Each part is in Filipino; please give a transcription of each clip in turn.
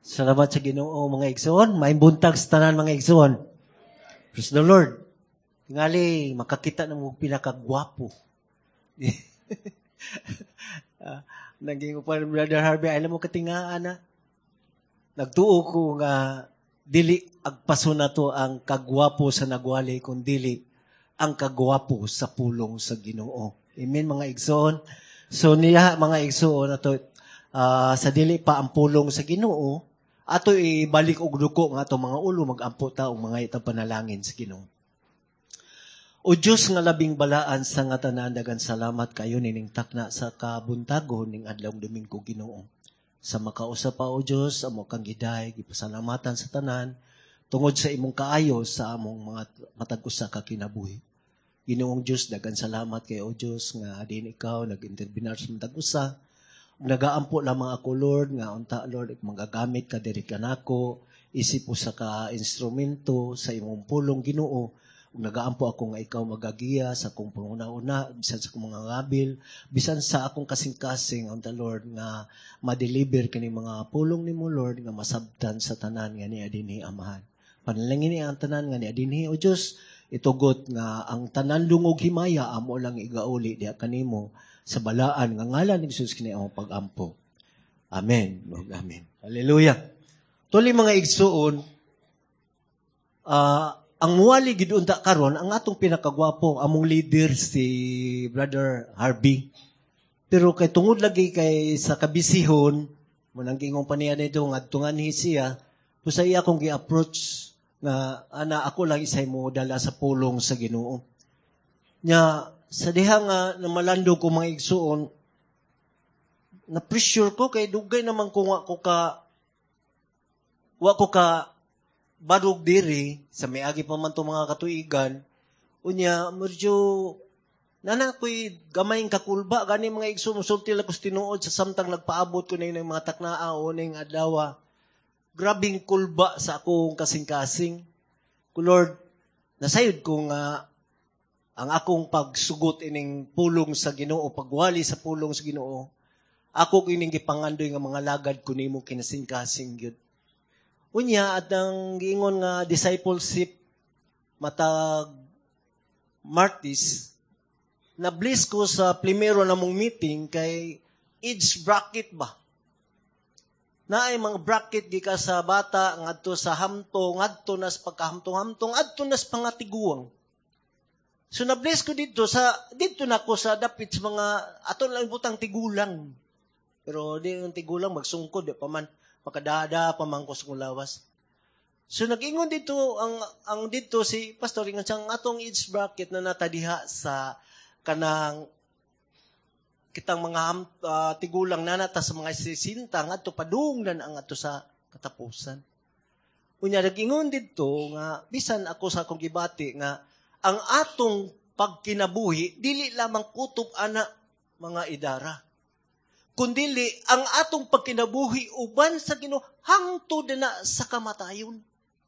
Salamat sa Ginoo mga igsoon. Maayong buntag sa tanan mga igsoon. Praise the Lord. Tingali makakita ng mga pinakagwapo. Naging upan Brother Harvey, alam mo katingaan na. Nagtuo ko nga dili agpaso na to ang kagwapo sa nagwali kung dili ang kagwapo sa pulong sa Ginoo. Amen mga igsoon. So niya mga igsoon ato sa dili pa ang pulong sa Ginoo, ato ibalik og duko nga ato mga ulo magampo ta og mga itang panalangin sa Ginoo. O Diyos nga labing balaan sa nga tanan, dagan salamat kayo nining takna sa kabuntagon ning adlawng Domingo Ginoo. Sa makausap pa o Diyos, amo kang giday, gipasalamatan sa tanan, tungod sa imong kaayo sa among mga matag-usa ka kinabuhi. Ginoong Diyos, dagan salamat kay o Diyos nga din ikaw nag-interbinar sa matag-usa. Nagaampo lamang ako Lord, nga unta Lord, magagamit ka diri kanako, isip sa ka instrumento sa imong pulong Ginoo. Nagaampo ako nga ikaw magagiya sa akong panguna-una, bisan sa akong mga ngabil, bisan sa akong kasing-kasing, ang Lord, nga ma-deliver kini mga pulong ni mo, Lord, nga masabtan sa tanan nga niya dinhi amahan. Panalangin niya ang tanan nga niya dinhi, o Diyos, itugot nga ang tanan lungog himaya, amo lang igauli, diya kanimo, sa balaan, nga ngalan ni Jesus kini ang pag-ampo. Amen. Amen. Hallelujah. Tuloy mga igsuon, ang muwali gidunta karon ang atong pinakagwapo among leader si Brother Harvey. Pero kay tungod lagi kay sa kabisihon mo nang gingong paniya nito ngadtungan siya, pusay akong gi-approach nga ana ako lang isay mo dala sa pulong sa Ginoo. Nya sa diha nga namalandog ko mga igsuon, na pressure ko kay dugay naman ko wa ko ka badog diri, sa may agi pa man itong mga katuigan, unya, medyo, nana ko'y gamayng kakulba, gani mga igsusultil ako tinuod sa samtang nagpaabot ko na yung mga taknao, na yung adlawa. Grabing kulba sa akong kasing-kasing. Lord, nasayod ko nga, ang akong pagsugot ining pulong sa Ginoo, pagwali sa pulong sa Ginoo, ako kining gipangandoy nga mga lagad ko nimo kinasing-kasing gyud. Unya, at ang giingon nga discipleship matag Martis, na-bless ko sa primero na mong meeting kay age bracket ba? Na ay mga bracket di ka sa bata, ngadto sa hamtong, ngadto nas pagkahamtong-hamtong, ngadto nas pangatiguang. So na-bless ko dito na ko sa dapit sa mga, ato lang butang tigulang. Pero di yung tigulang, magsungkod, di pa man. Makadada pamangkos kong lawas. So nag-ingon dito ang dito si pastor nga siyang atong age bracket na natadiha sa kanang kitang mga tigulang nanata sa mga sisinta ngadto padunglan ang ato sa katapusan. Unya nag-ingon dito nga bisan ako sa akong gibati nga ang atong pagkinabuhi dili lamang kutob ana mga idara. Kundili ang atong pagkinabuhi uban sa Ginoo hangtod na sa kamatayon.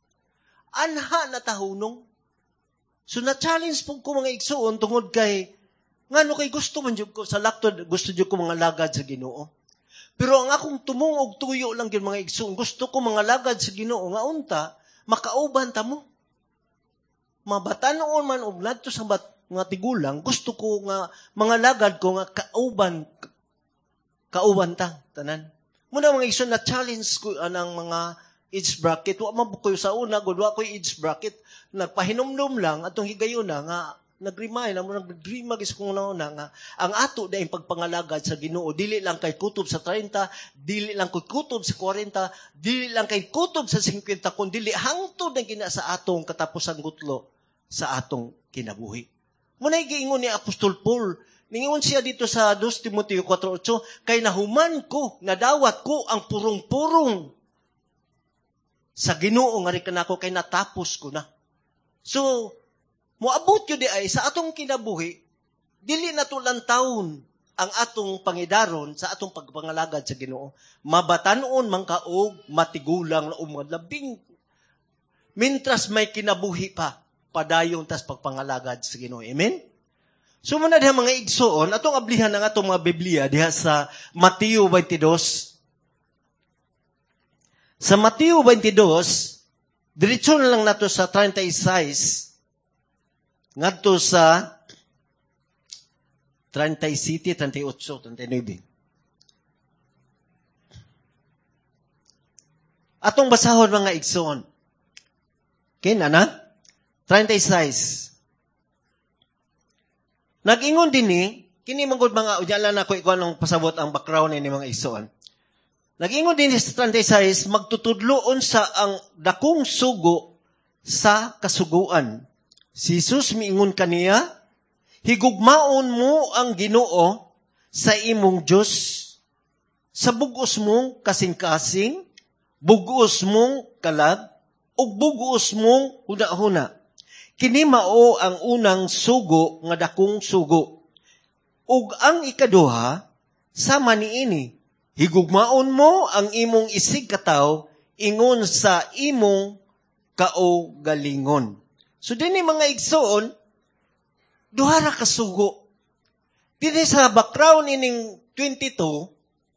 Anha na tahunong. So na-challenge po ko mga igsuon tungod kay ngano kay gusto man jud ko sa laktod, gusto jud ko mga lagad sa Ginoo. Pero ang akong tumong og tuyo lang gyud mga igsuon, gusto ko mga lagad sa Ginoo nga unta makauban ta mo. Mabatan-on man og ladto sa nga tigulang, gusto ko nga mga lagad ko nga kauban ta, tanan. Muna mga iso na challenge ko anang mga age bracket. Wa mabukoy sa una, gudwa ko age bracket. Nagpahinomdom lang, atong higayon na nga, nag-remind, nag-dream is kung na nga, ang ato na yung pagpangalagad sa Ginoo, dili lang kay kutob sa 30, dili lang kay kutob sa 40, dili lang kay kutob sa 50, kundi dili hangtod na gina sa atong katapusan gutlo sa atong kinabuhi. Muna giingon ni Apostol Paul, ningon siya dito sa 2 Timoteo 4:8, kay nahuman ko, nadawat ko ang purong-purong sa Ginoo nga rin kanako, kay natapos ko na. So, moabot yun di ay sa atong kinabuhi, dili na tulang taon ang atong pangidaron sa atong pagpangalagad sa Ginoo. Mabatanon man kaog, matigulang na umadlabing. Mintras may kinabuhi pa, padayon tas pagpangalagad sa Ginoo. Amen? So muna diha mga igsoon, atong ablihan ng atong mga Biblia diha sa Mateo 22. Sa Mateo 22, diretso na lang nato sa 36, ngadto sa 37, 38, 39. Atong basahon mga igsoon. Kina na? 36. Nag-ingon din kini manggod mga udyala na ko anong pasabot ang background ni mga igsoon. Nag-ingon din sa 36, magtutudloon sa ang dakong sugo sa kasuguan. Si Jesus miingon kaniya, higugmaon mo ang Ginoo sa imong Dios, sa bugos mong kasing-kasing, bugos mong kalag, ug bugos mong huna-huna. Kini mao ang unang sugo nga dakong sugo. Ug ang ikaduha, sama niini, higugmaon mo ang imong isig kataw ingon sa imong kaugalingon. So dinhi mga igsoon, duha ra ka sugo. Dinhi sa background ining 22,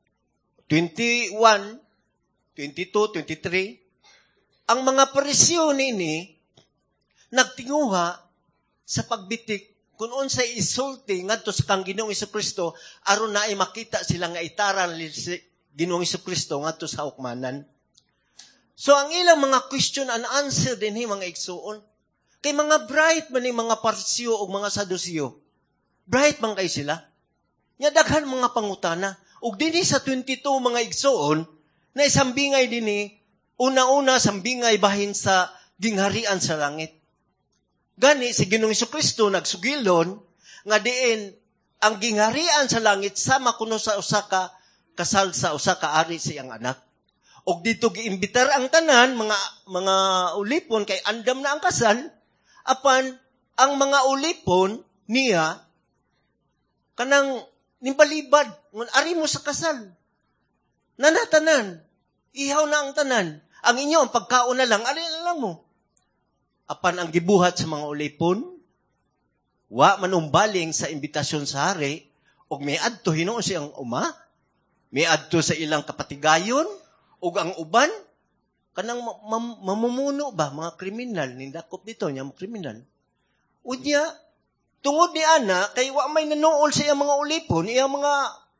21, 22, 23, ang mga Pariseo nini nagtinguha sa pagbitik kung unsay isulti ngadto sa kang Ginoong Hesukristo aron naay makita sila nga itaran si Ginoong Hesukristo ngadto sa hukmanan. So ang ilang mga question and answer dinhi mga igsoon. Kay mga bright man ni mga Pariseo o mga Saduceo. Bright man kay sila. Nya daghan mga pangutana. Ug dinhi sa 22 mga igsoon na isambingay dinhi una-una sambingay bahin sa gingharian sa langit. Gani si Ginoong Hesukristo nagsugilon nga diin ang gingharian sa langit sama kuno sa usa ka kasal sa usa ka ari sa iyang anak. Og dito giimbitar ang tanan mga ulipon kay andam na ang kasal apan ang mga ulipon niya kanang nimbalibad ngun ari mo sa kasal. Nanatanan ihaw na ang tanan. Ang inyo ang pagkaon na lang ari na lang mo. Apan ang gibuhat sa mga ulipon, wa manumbaling sa imbitasyon sa hari, og may adto hinuon siyang uma, may adto sa ilang kapatigayon, og ang uban, kanang mamumuno ba, mga kriminal, nindakop dito niya, mga kriminal. Unya, tungod ni Ana, kay wa may nanuol sa iyang mga ulipon, iyang mga,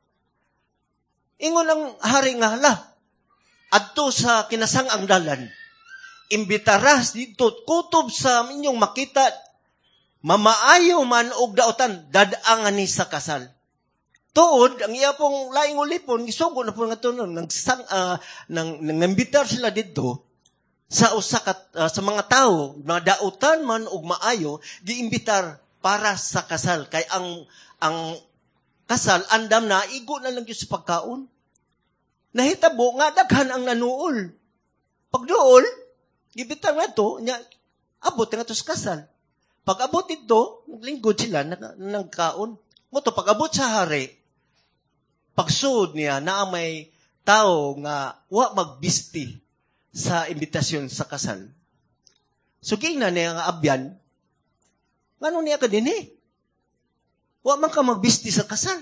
ingon ang hari nga hala, adto sa kinasang ang dalan, imbitaras dito, kutob sa inyong makita, mamaayo man og daotan, dadangan ni sa kasal. Tuod, ang iya pong laing ulipon, gisugo na po nga ito, nang-imbitar sila dito, sa sa mga tao, na daotan man og maayo, giimbitar para sa kasal. Kay ang kasal, andam na, igo na lang yun sa pagkaon. Nahitabo nga, daghan ang nanuol. Pagdool, gibitar nga ito, abot nga ito sa kasal. Pag abot ito, naglingkod sila, nagkaon. Moto, pag abot sa hari, pagsud niya na may tao nga wa magbisti sa imbitasyon sa kasal. So, gina niya nga abyan, ngano niya ka din wa man ka magbisti sa kasal.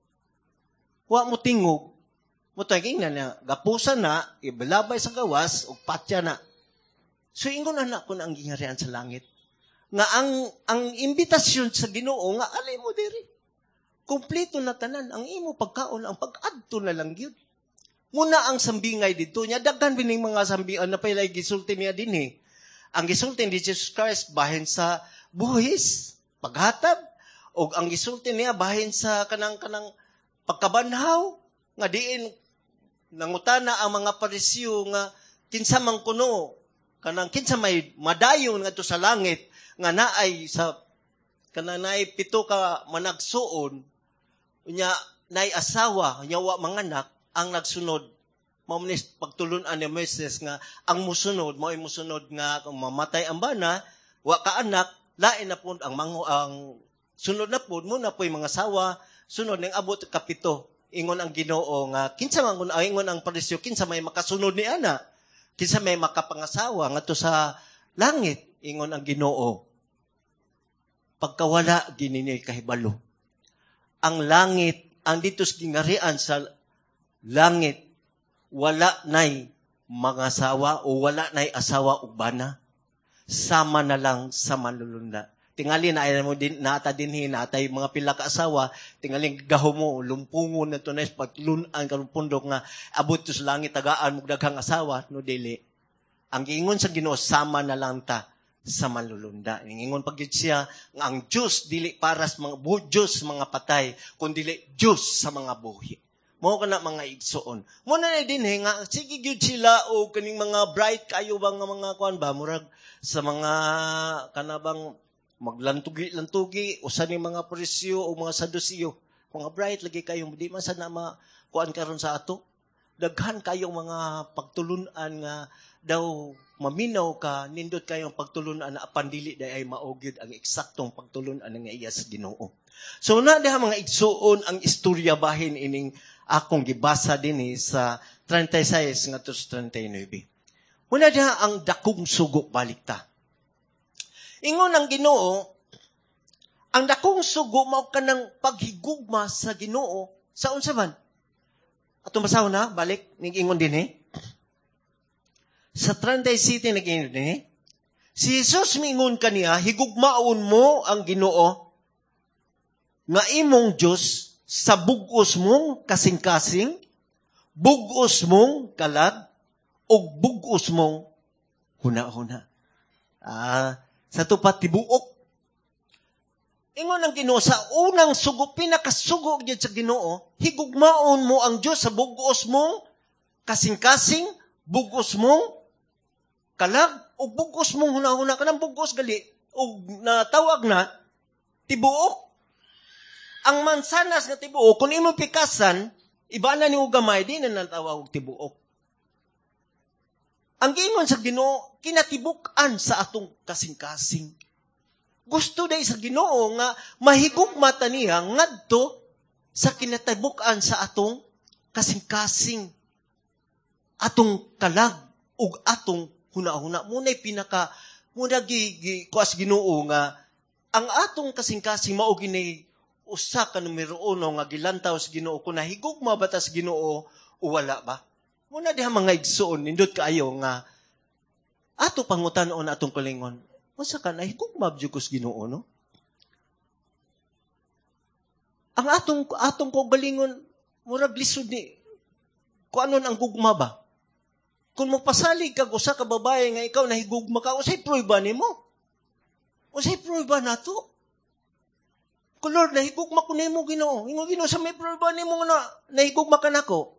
Wa mo tingog, moto, gina niya, gapusan na, ibalabay sa gawas, o patya na. So, ingon na kung ang gingharian sa langit. Nga ang imbitasyon sa Ginoo nga alay mo diri. Kompleto na tanan ang imo pagkaon ang pag-adto na lang gyud. Muna ang sambingay dito nya daghan bining mga sambian na pailay gisulti niya dinhi. Ang gisulti ni Jesus Christ bahin sa buhis, paghatag og ang gisulti niya bahin sa kanang pagkabanhaw nga diin nangutana ang mga Pariseo nga kinsa man kuno kanang kinsa may madayon ngadto sa langit nga naay sa kanang naay 7 ka managsuon unya naay asawa nya wa manganak ang nagsunod mao ni pagtulon-an ni Moises nga ang musunod mao ay musunod nga kung mamatay ang bana wa ka anak lain na pud ang sunod na pud mo na po'y mga sawa sunod ning abot ka 7 ingon ang Ginoo nga kinsa man ingon ang Pariseo kinsa may makasunod ni ana kinsa may makapangasawa ngadto sa langit ingon ang Ginoo pagkawala gininyo'y kahibalo ang langit ang ditos gingarian sa langit wala nay mga asawa o wala na'y asawa ug bana, sama na lang sa manlulunda. Tingali na ayaw mo din nata dinhi natay mga pila ka asawa, tingali gaho mo lumpungon na tunay paglunan karon pundok nga abot to sa langit tagaan mo daghang asawa no dili. Ang giingon sa Ginoo sama na lang ta sa manlulunda. Ingon pagyud siya nga ang Dios dili para sa mga Diyos mga patay, kundi dili Dios sa mga buhi. Mao kana mga igsoon. Mo na din nga sige gyud sila o kaning mga bright kayo bang mga kuan ba murag sa mga kanabang maglantugi-lantugi usa ni mga Pariseo o mga Saduceo. Mga bright lagi kayo di man sana kuan karon sa ato. Daghan kayong mga pagtulunan nga daw maminaw ka nindot kayong pagtulunan na apan dili day ay maugid ang eksaktong pagtulunan nga iya sa Ginoo. So na diha mga igsuon ang istorya bahin ining akong gibasa dinhi sa 36 ngadto sa 39. Muna diha ang dakong sugo balikta. Ingon ang Ginoo, ang dakong sugo mao kanang paghigugma sa Ginoo sa unsa man? Atong basahon na balik ning ingon dinhi. Sa 37 nag-ingon dinhi. Si Jesus mingon kaniya, higugmaon mo ang Ginoo nga imong Dios sa bugos mong kasing-kasing, bugos mong kalag, o bugos mong huna-huna. Sa tupat tibuok. Ingon ang Ginoo sa unang sugo, pinakasugo gyud sa Ginoo, higugmaon mo ang Dios sa bugos mong kasing-kasing, bugos mong kalag, o bugos mong huna-huna. Kanang bugos gali, o natawag na tibuok. Ang mansanas nga tibuok, kung imo pikasan, iba na ni gamay, di na natawag tibuok. Ang giingon sa Ginoo, kinatibukan sa atong kasing-kasing. Gusto day sa Ginoo nga mahigugma ta niya ngadto sa kinatibukan sa atong kasing-kasing, atong kalag ug atong huna-huna. Muna'y pinaka muna kuas Ginoo nga ang atong kasing-kasing mao gini usa ka numero 1 nga gilantaw sa Ginoo kung nahigugma ba ta sa Ginoo o wala ba. Muna diha mga igsoon nindot kaayo nga ato pangutan-on atong kalingon. Usa ka nahigugma jud ko sa Ginoo no? Ang atong kaugalingon murag lisod ni kuanon ang gugma ba? Kung magpasalig ka usa ka babae nga ikaw nahigugma ka, usay prueba nimo? Usay prueba nato? Kung Lord, nahigugma ko nimo Ginoo. Ingon Ginoo sa may prueba nimo nga nahigugma ka nako.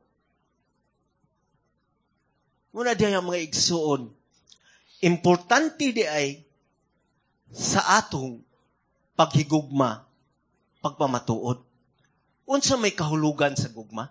Muna diyan ang mga igsuon. Importante di ay sa atong paghigugma, pagpamatuod. Unsa may kahulugan sa gugma?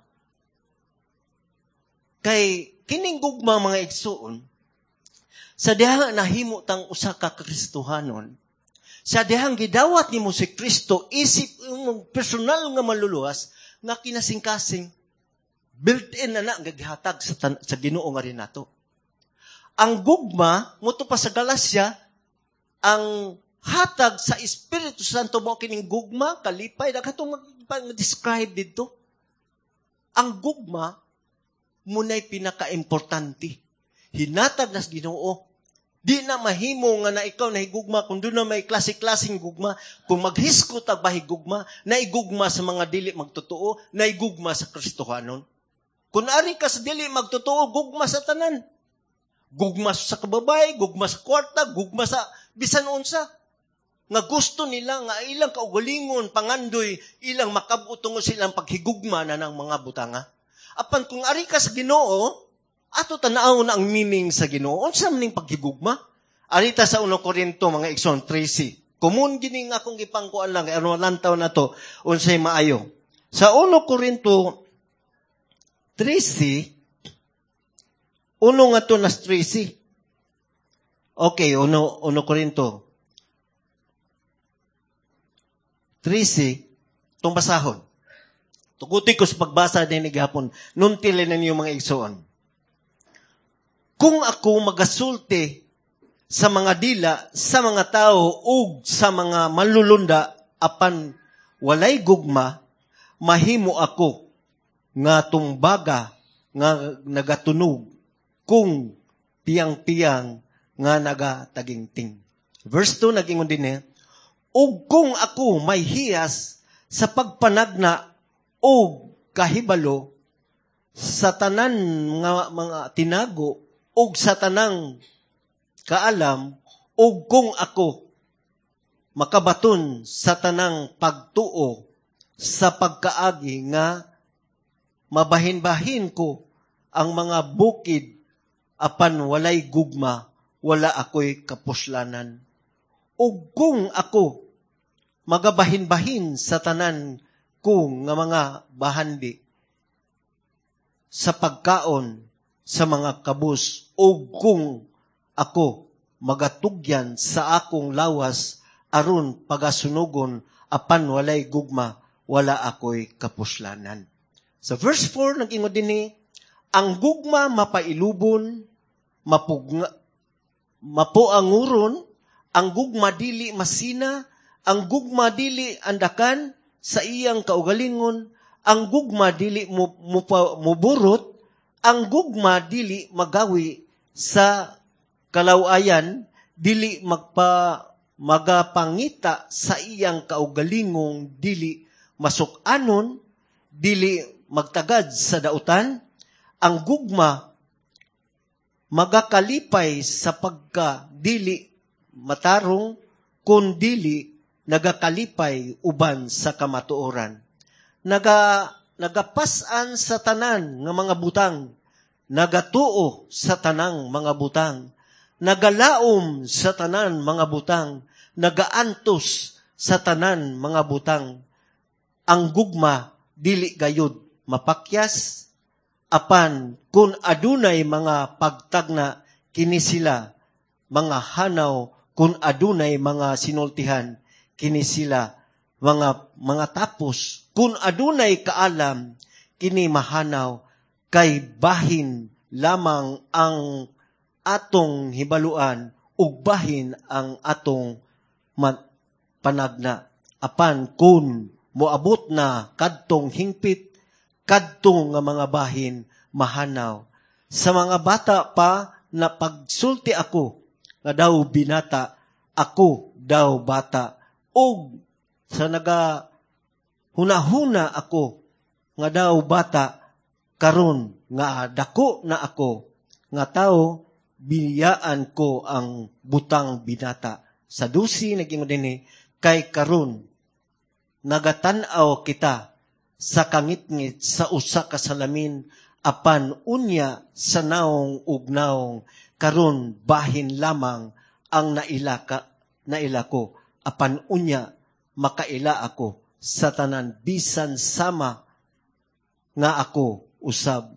Kay kining gugma mga igsuon, sa diha nahimo tang usa ka Kristohanon, sa dihang gidawat nimo si Kristo, isip imong personal nga maluluwas, nga kinasing-kasing, built-in na gihatag sa Ginoo nga rin nato. Ang gugma, muto pa sa Galasya, ang hatag sa Espiritu Santo mo kining gugma, kalipay, nakatong mag-describe dito. Ang gugma, muna'y pinaka-importante. Hinatag nas Ginoo. Di na mahimo nga na ikaw nahigugma kung doon na may klase-klaseng gugma. Kung maghiskot ang bahigugma, naigugma sa mga dili magtotoo, naigugma sa Kristohanon. Kung ari ka sa dili magtotoo, gugma sa tanan. Gugma sa kababay, gugma sa kwarta, gugma sa bisan unsa. Nga gusto nila nga ilang kaugalingon, pangandoy, ilang makabutungo silang paghigugma na ng mga butanga. Apan kung ari ka sa Ginoo, ato tanaw na ang meaning sa Ginoo. Unsa man ning paghigugma? Arita sa 1 Korinto mga igsoon 13. Kumun gini nga akong gipangkuan lang ano lantaw na to unsay maayo. Sa 1 Korinto 13 nga to nas 13. Okay, 1 Korinto 13 tong basahon. Tuguti ko sa pagbasa din ni gihapon. Nuntilin ninyo mga igsoon. Kung ako magasulti sa mga dila, sa mga tao, ug sa mga manlulunda, apan walay gugma, mahimo ako nga tumbaga nga nagatunog kung piyang-piyang nga nagatagingting. Verse 2, nag-ingon din ug kung ako may hiyas sa pagpanagna o kahibalo sa tanan mga tinago o sa tanang kaalam o kung ako makabaton sa tanang pagtuo sa pagkaagi nga mabahin-bahin ko ang mga bukid apan walay gugma, wala ako'y kapuslanan. O kung ako magabahin-bahin sa tanan ko nga mga bahandi sa pagkaon sa mga kabus, o kung ako magatugyan sa akong lawas aron pagasunugon apan walay gugma, wala ako'y kapuslanan. Sa verse 4, nag-ingon din ang gugma mapailubon, mapuanguron, ang gugma dili masina, ang gugma dili andakan sa iyang kaugalingon, ang gugma dili muburot, ang gugma dili magawi sa kalawayan, dili magapangita sa iyang kaugalingong, dili masukanon, dili magtagad sa dautan, ang gugma magakalipay sa pagka dili matarong, kun dili nagakalipay uban sa kamatuoran. Nagapasan sa tanan nga mga butang, nagatuo sa tanang mga butang, nagalaom sa tanan mga butang, nagaantos sa tanan mga butang. Ang gugma dili gayud mapakyas, apan kun adunay mga pagtagna kini sila mga hanaw, kun adunay mga sinultihan kini sila mga tapos, kun adunay kaalam kini mahanaw, kay bahin lamang ang atong hibaluan ug bahin ang atong panagna. Apan kun moabot na kadtong hingpit, kadtong nga mga bahin mahanaw. Sa mga bata pa na pagsulti ako, nga daw binata, ako daw bata, o sa hunahuna ako, nga daw bata, karon nga dako na ako, nga tao, biniyaan ko ang butang binata. Sa 12, naging din kay karon, nagatanaw kita sa kangitngit sa usa ka salamin, apan unya sa naong ug naong, karon bahin lamang ang naila ko, apan unya makaila ako sa tanan, bisan sama nga ako usab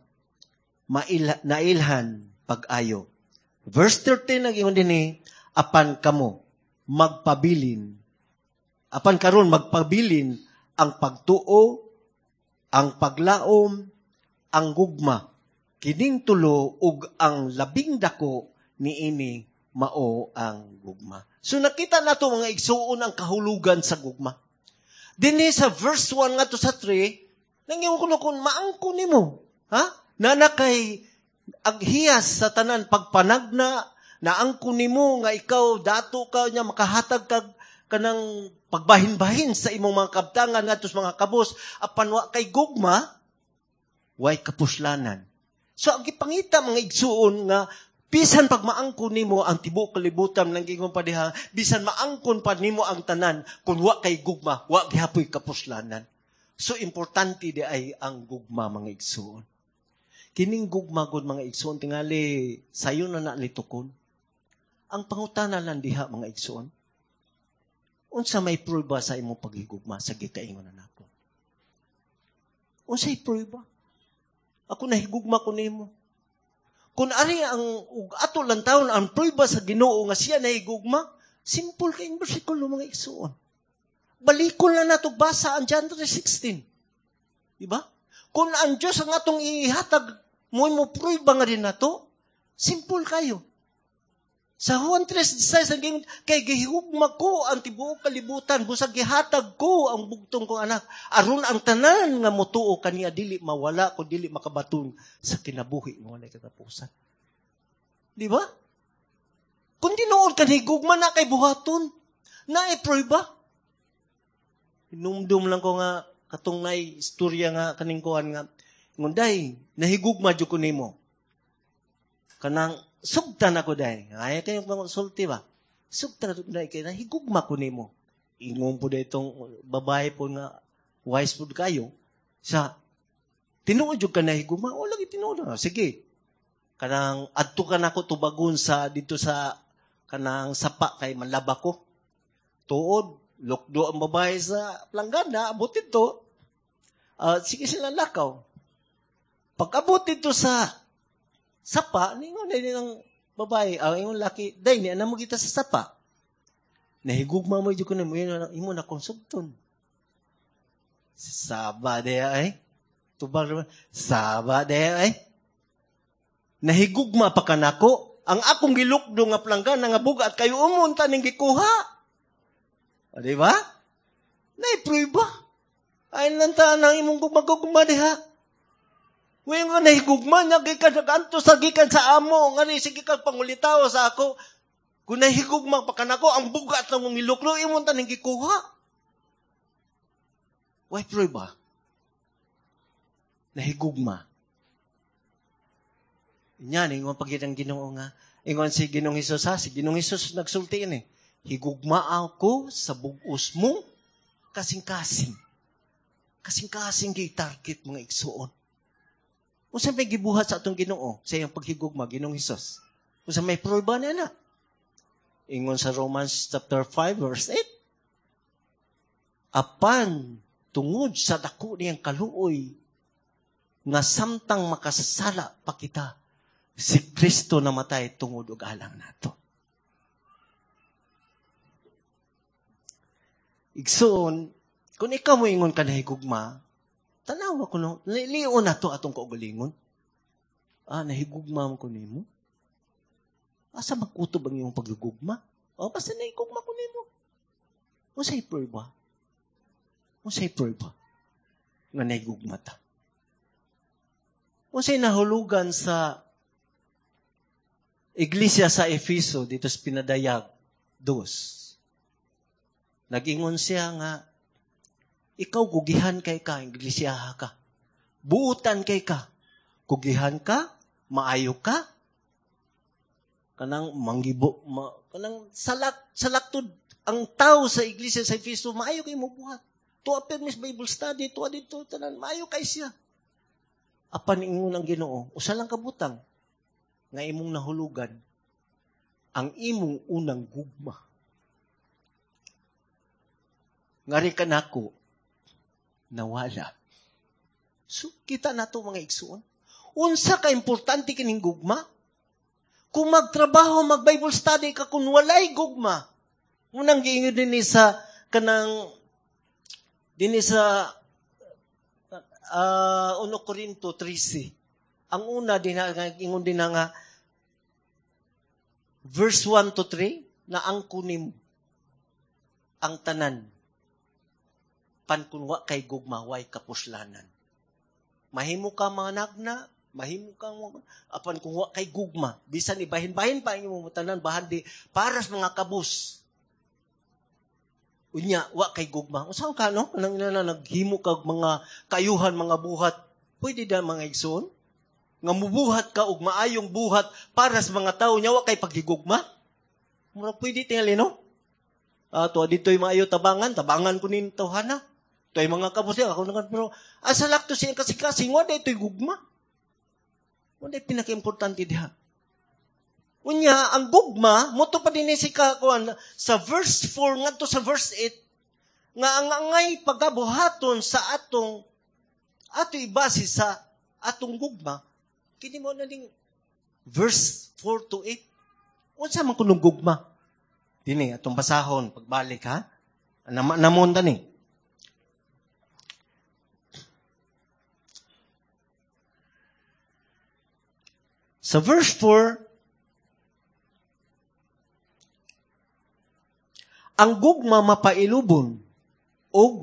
nailhan pag-ayo. Verse 13 nag-ingon din apan kamo magpabilin, apan karon magpabilin ang pagtuo, ang paglaom, ang gugma, kining tulo ug ang labing dako niini mao ang gugma. So nakita nato mga igsuon ang kahulugan sa gugma. Dinhi sa verse 1 ngadto sa 3, nangyong kuno kun maangko nimo, nanakay aghiyas sa tanan pagpanagna, naangko nimo nga ikaw dato ka nya makahatag kag kanang pagbahin-bahin sa imong mga kabtangan ngadto sa mga kabos, apan wa kay gugma, way kapuslanan. So ang gipangita mga igsuon nga bisan pag maangkon nimo ang tibuok kalibutan nang gingon pa diha, bisan maangkon pa nimo ang tanan, kun wa kay gugma, wa gihapoy kapuslanan. So importante di ay ang gugma mga igsuon. Kining gugma gud mga igsuon tingali sayo na nalitukon. Ang pangutana lang diha mga igsuon, unsa may prueba sa imong paghigugma sa gikaingon na nato? Unsay prueba? Ako nahigugma ko nimo. Kung ari ang ato lang taon ang prueba sa Ginoo nga siya nahigugma, simple kay bersikulo mga igsuon. Balikon lang nato basa ang John 3:16. Diba? Kung ang Diyos ang atong ihatag, mo prueba nga din nato, simple kayo. Sa Juan 3:16, kay gihugma ko ang tibuok kalibutan, busag gihatag ko ang bugtong kong anak. Aron ang tanan nga motuo kaniya dili mawala, kung dili makabaton sa kinabuhi mo na katapusan. Di ba? Kung tinuod ka ni higugma na kay buhaton, na prueba. Inumdum lang ko nga, katong na istorya nga, kaningkuhan nga, ngunday, nahigugma dyo ko nimo. Kanang, sugtan ako dahi. Ay, kayong pangsulti ba? Sugtan ako dahi, kaya nahigugma ko nimo. Ingon po da itong babae po nga, wise po kayo, sa, tinuod dyo ka nahigugma, o lagi tinuod na. Sige, kanang, adto ka na ko tubagon sa, dito sa, kanang sapa kay malaba ko. Tuod, lukdo ang babae sa planggana, abot ito. Sige sila lakaw. Pag-abot ito sa sapa, ningon na ng babae, yung laki, day, niya na mo kita sa sapa. Nahigugma mo yung kunin mo, imo na konsumton. Saba de ay. Tubag naman, saba de ay. Nahigugma pa ka nako. Ang akong gilukdo nga planggana nga buga at kayo umunta ning gikuha. O, di ba? Na-prueba. Ay nanta nang imong gugma diha. Ngayon nga nahigugma niya, gikan sa gikan sa amo, nga sige kang pangulitaw sa ako. Kung nahigugma pa ka nako, ang buga at mong gilukdo, imunta ning gikuha. Why prueba? Nahigugma. Yan, ingon pagkitang Ginoo nga. Ingon si Ginoong Hesus ha. Si Ginoong Hesus nagsulti yun eh. Higugma ako sa bugos mo, kasing-kasing. Kasing-kasing kay target mga igsuon. Kung saan may gibuhat sa atong Ginoo, sa iyang paghigugma, Ginoong Hesus. Kung saan may prueba na na. Ingon sa Romans chapter 5, verse 8. Apan, tungod sa dako niyang kaluoy, nga samtang makasala pa kita, si Kristo namatay tungod og alang nato. Igsoon, kung ikaw mo ingon ka na higugma, tanaw ako no, lion na to atong kaugalingon. Nahigugma mo ko nimo. Asa magkutob ang iyong paghigugma? Basta nahigugma ko nimo. Unsay prueba? Unsay prueba? Nga nahigugma ta. Unsay nahulugan sa Iglesia sa Efeso, dito sa Pinadayag 2. Nag-ingon siya nga, ikaw kugihan kay ka, Iglesia ka. Buutan kay ka. Kugihan ka, maayo ka. Kanang manggibo, kanang salaktod ang tao sa Iglesia sa Efeso, maayo kay mo buhat. Tuwa permis Bible study, tuwa dito, tanan, maayo kay siya. Apan ingon ang Ginoo, usa lang kabutang, nga imong nahulugan, ang imong unang gugma. Ngari ka nako, nawala. So, kita na ito mga igsuon. Unsa ka importante kining gugma? Kung magtrabaho, mag-Bible study ka, kung walay gugma, unang giingon din sa kanang, din sa 1 Corinto 13. Ang una, ingon din nga, verse 1 to 3, na ang kunim, ang tanan, pankunwa kay gugma, way kapuslanan. Mahimo ka managna, mahimo ka apan kunwa kay gugma, bisan ibahin-bahin pa imong tanan, bahan di, para sa mga kabus. Unya, wa kay gugma. Usaw ka, no? Nang naghimo kag mga kayuhan, mga buhat, pwede da mga igsoon? Nga mubuhat ka og maayong buhat para sa mga tao niya, wa kay paghigugma. Mura pwede tingali, no? Tuwa dito'y maayo tabangan ko nin tawhana. To'y mga kabusya, ako naman, pero asa lakto siya kasi-kasing, wala ito'y gugma. Wala pinaka-importante diha. Unya, ang gugma, moto pa din si Kakuan, sa verse 4, nga to sa verse 8, nga ang angay pagabuhaton sa ato ibase sa atong gugma, kini mo na ding verse 4 to 8. Unsa man kunong gugma? Dini, atong basahon, pagbalik ha? Namon tani. Sa verse 4, ang gugma mapailubon, og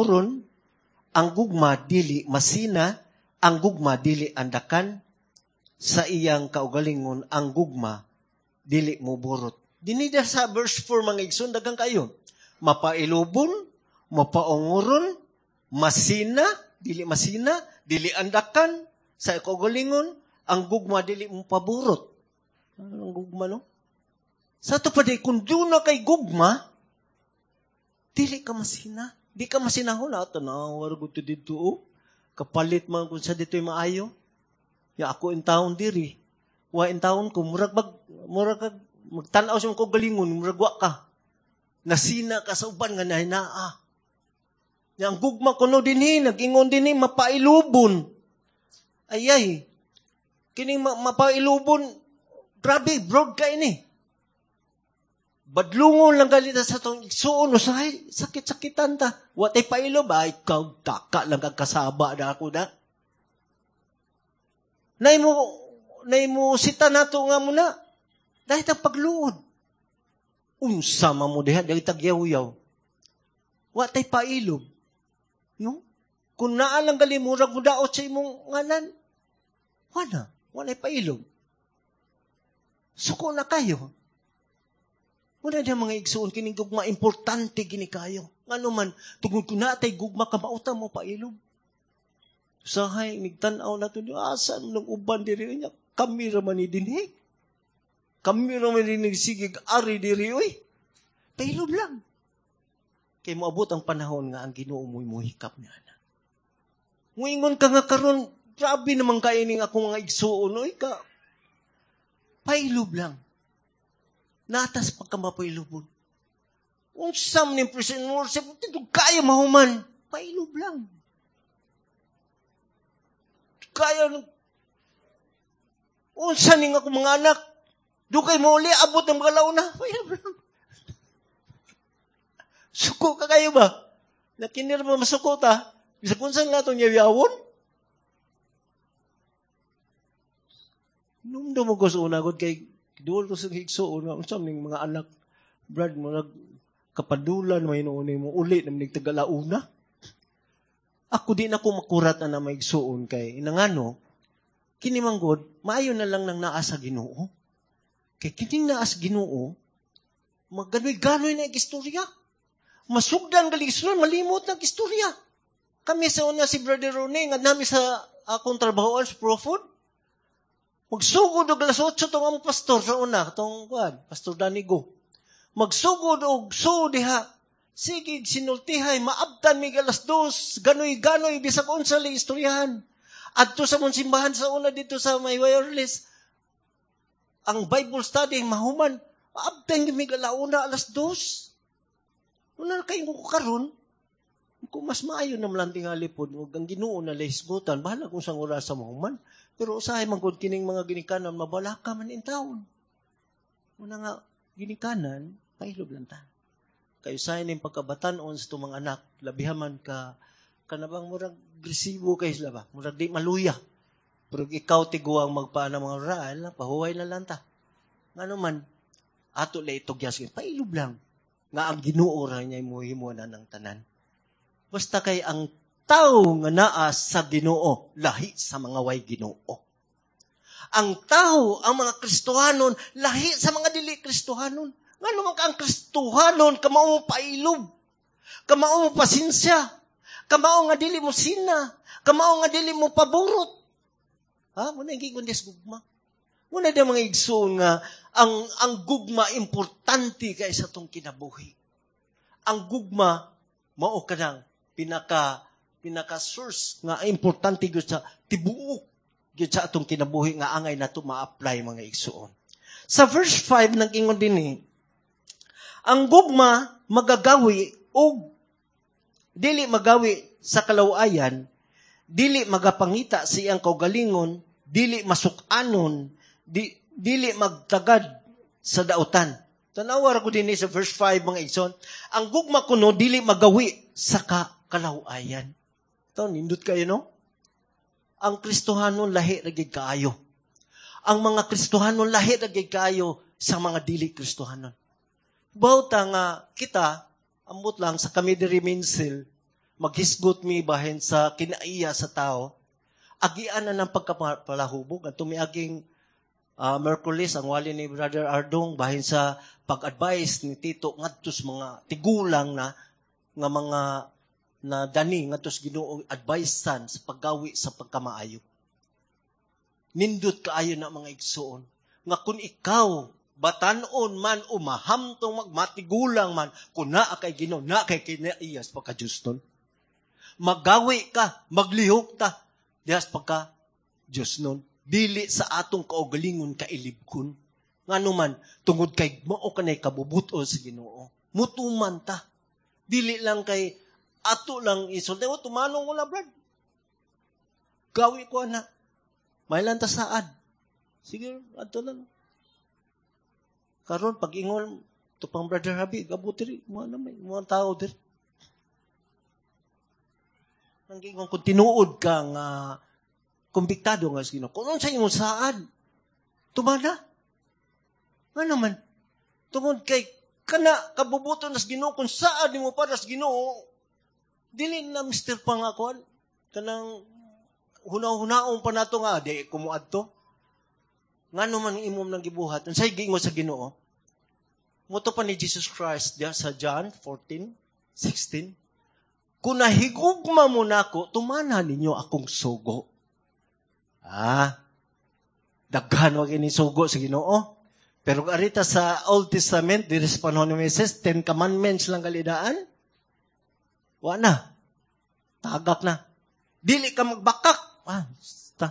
mopaunguron, ang gugma dili masina, ang gugma dili andakan, sa iyang kaugalingon ang gugma, dili mo burot. Dinida sa verse 4 mga igsoon, dagang kayo. Mapailubon, mapaunguron, masina, dili andakan, sa kaugalingon, ang gugma dili mo paburot. Ano ang gugma, no? Sa ito pa di, kung doon na kay gugma, dili ka masina. Di ka masinahon. Ito na, wargo ito dito. Kapalit man kung sa dito'y maayo. Ya ako in taon diri. Wa in taon ko, murag magtanaw siya ko galingon, murag wa ka. Nasina ka sa uban nga nahinaa. Yang gugma ko no dinhi, nag-ingon dinhi, mapailubon. Ayay. Kining mapailubon, grabe, broad ka ini. Badlungon lang galita sa itong igsuon, usahay, sakit-sakitan ta. Watay pailob, ay, ikaw, taka lang kagkasaba na ako na. Nay mo sita nato nga muna. Dahil ang pagluod. Unsa mo diha, dahil tagyaw-yaw. Watay pailob. No? Kung naalang galimurag mo daot sa imong ngalan, walay pailob. Suko na kayo. Muna diya mga igsuon, kining gugma, importante gini kayo. Nga man, tugod ko na atay gugma, kamauta mo pailob. Usahay, nigtanaw na ito, asan ng uban diri niya? Kami raman ni dinhi. Kami raman ni sigig ari diri, oy. Pailob lang. Kaya moabot ang panahon nga ang Ginoo mo'y muhikap niya na. Muingon ka nga karon, grabe naman kaining ako mga igsuon, oy ka. Pailob lang. Natas pagka mapailubon. Kung sam ni President Morse, ito kaya mahuman. Pailob lang. Kaya nung unsa ning ako mga anak, dukay mo uli, abot ng mga launa. Suko ka kayo ba? Nakinir mo masuko ta? Bisa kung saan nga itong yawon? Numdo mo ko sa unagod kay duwal ko sa higsoon, unsa ning mga anak, Brad, mo kapadulan, may noon mo uli, namig tagalauna. Ako di na ko makurat na may igsuon kay inangano, kinimanggod, maayo na lang nang naas sa Ginoo. Kay kining naas Ginoo, maganoy-ganoy na istorya. Masugdan galing istorya, malimot na istorya. Kami sa una si Brother Ronnie, nga namin sa akong trabahoan sa Profod, magsugod og alas 8 tong ang pastor sa una, tong Pastor Danigo. Magsugod og diha. Sige, sinultihay, maabtan mig alas 2, ganoy-ganoy, bisag unsa li istoryahan. Adto sa mong simbahan sa una dito sa may wireless, ang Bible study, mahuman, maabtan mig alauna, alas 2. Una na kayo ko karon, kung mas maayo na malang tingali po, huwag ang Ginoo na laisgutan, bahala kung saan oras sa mahuman. Pero usahay manggod kining mga ginikanan, mabala ka man in taon. Una nga, ginikanan, pailob lang ta. Kayo sa'yo ng pagkabatanon sa itong mga anak, labihaman ka nabang murag agresibo kayo sila ba? Murag di maluya. Pero ikaw tiguang magpaan ng mga raal, pahuway na lang ta. Nga naman, ato la itog yas, pailob lang. Nga ang Ginoo ra niya imuhimo na ng tanan. Basta kay ang tao nga naa sa Ginoo, lahi sa mga way Ginoo. Ang tao, ang mga Kristohanon, lahi sa mga dili Kristohanon. Nga naman ka ang Kristohanon, kamao mo pailob, kamao mo pasinsya, kamao nga dili mo sina, kamao nga dili mo paburot. Muna yung gigundes gugma. Muna yung mga igsoon nga, ang gugma importante kay sa itong kinabuhi. Ang gugma, mao ka ng pinaka-source nga importante gyud sa tibuok gyud sa atong kinabuhi nga angay nato ma-apply mga igsoon. Sa verse 5 nag-ingon dinhi, ang gugma magagawi o dili magawi sa kalawayan, dili magapangita siyang kaugalingon, dili masukanon, dili magtagad sa dautan. Tanawar ko din sa verse 5 mga igsoon, ang gugma kuno dili magawi sa kalawayan. Ito, nindot kayo, no? Ang Kristohanon lahi ragig kaayo. Ang mga Kristohanon lahi ragig kaayo sa mga dili Kristohanon. Bauta nga kita, ambot lang sa kami diri minsil, maghisgot mi bahin sa kinaiya sa tao, agian na ng pagkapalahubog. At tumiaging Merkulis, ang wali ni Brother Ardong, bahin sa pag-advise ni Tito ngadtos mga tigulang na nga mga na dani ngadtos Ginoo advisean sa paggawi sa pagkamaayo. Nindot kaayo na mga igsoon nga kung ikaw batanon man o mahamtong magmatigulang man kung naa kay Ginoo na kay kinaiyas pagka Dios nun. Magawi ka, maglihok ta dihas pagka Dios nun. Dili sa atong kaugalingon kailibkon. Ngano man tungod kay mao kanay kabubuton sa Ginoo. Mutuman ta. Dili lang kay ato lang isulti o tumanong wala brad. Gawi ko na. May lang ta saad. Sige, ato lang. Karon pag ingon to pang Brother Habi, gabuti mo na may mga tao dir. Nang ingon kung tinuod ka nga kumbiktado nga sa Ginoo. Kung sa imong saad, tumana. Nga naman, tungod kay kana kabubuton nas Ginoo kung saad nimo para sa Ginoo, dili na mister pangakon kanang hunaw-hunaon pa nato nga di kumuadto. Nga naman imong nang gibuhat, unsay giingon sa Ginoo? Moto pa ni Jesus Christ diya sa John 14:16. Kung nahigugma mo nako, tumana ninyo akong sugo. Daghan wag ini sugo sa Ginoo. Pero arita sa Old Testament, diris panahon ni Moses, 10 commandments lang kalidaan. Wa na. Tagak na. Dili ka magbakak. Basta.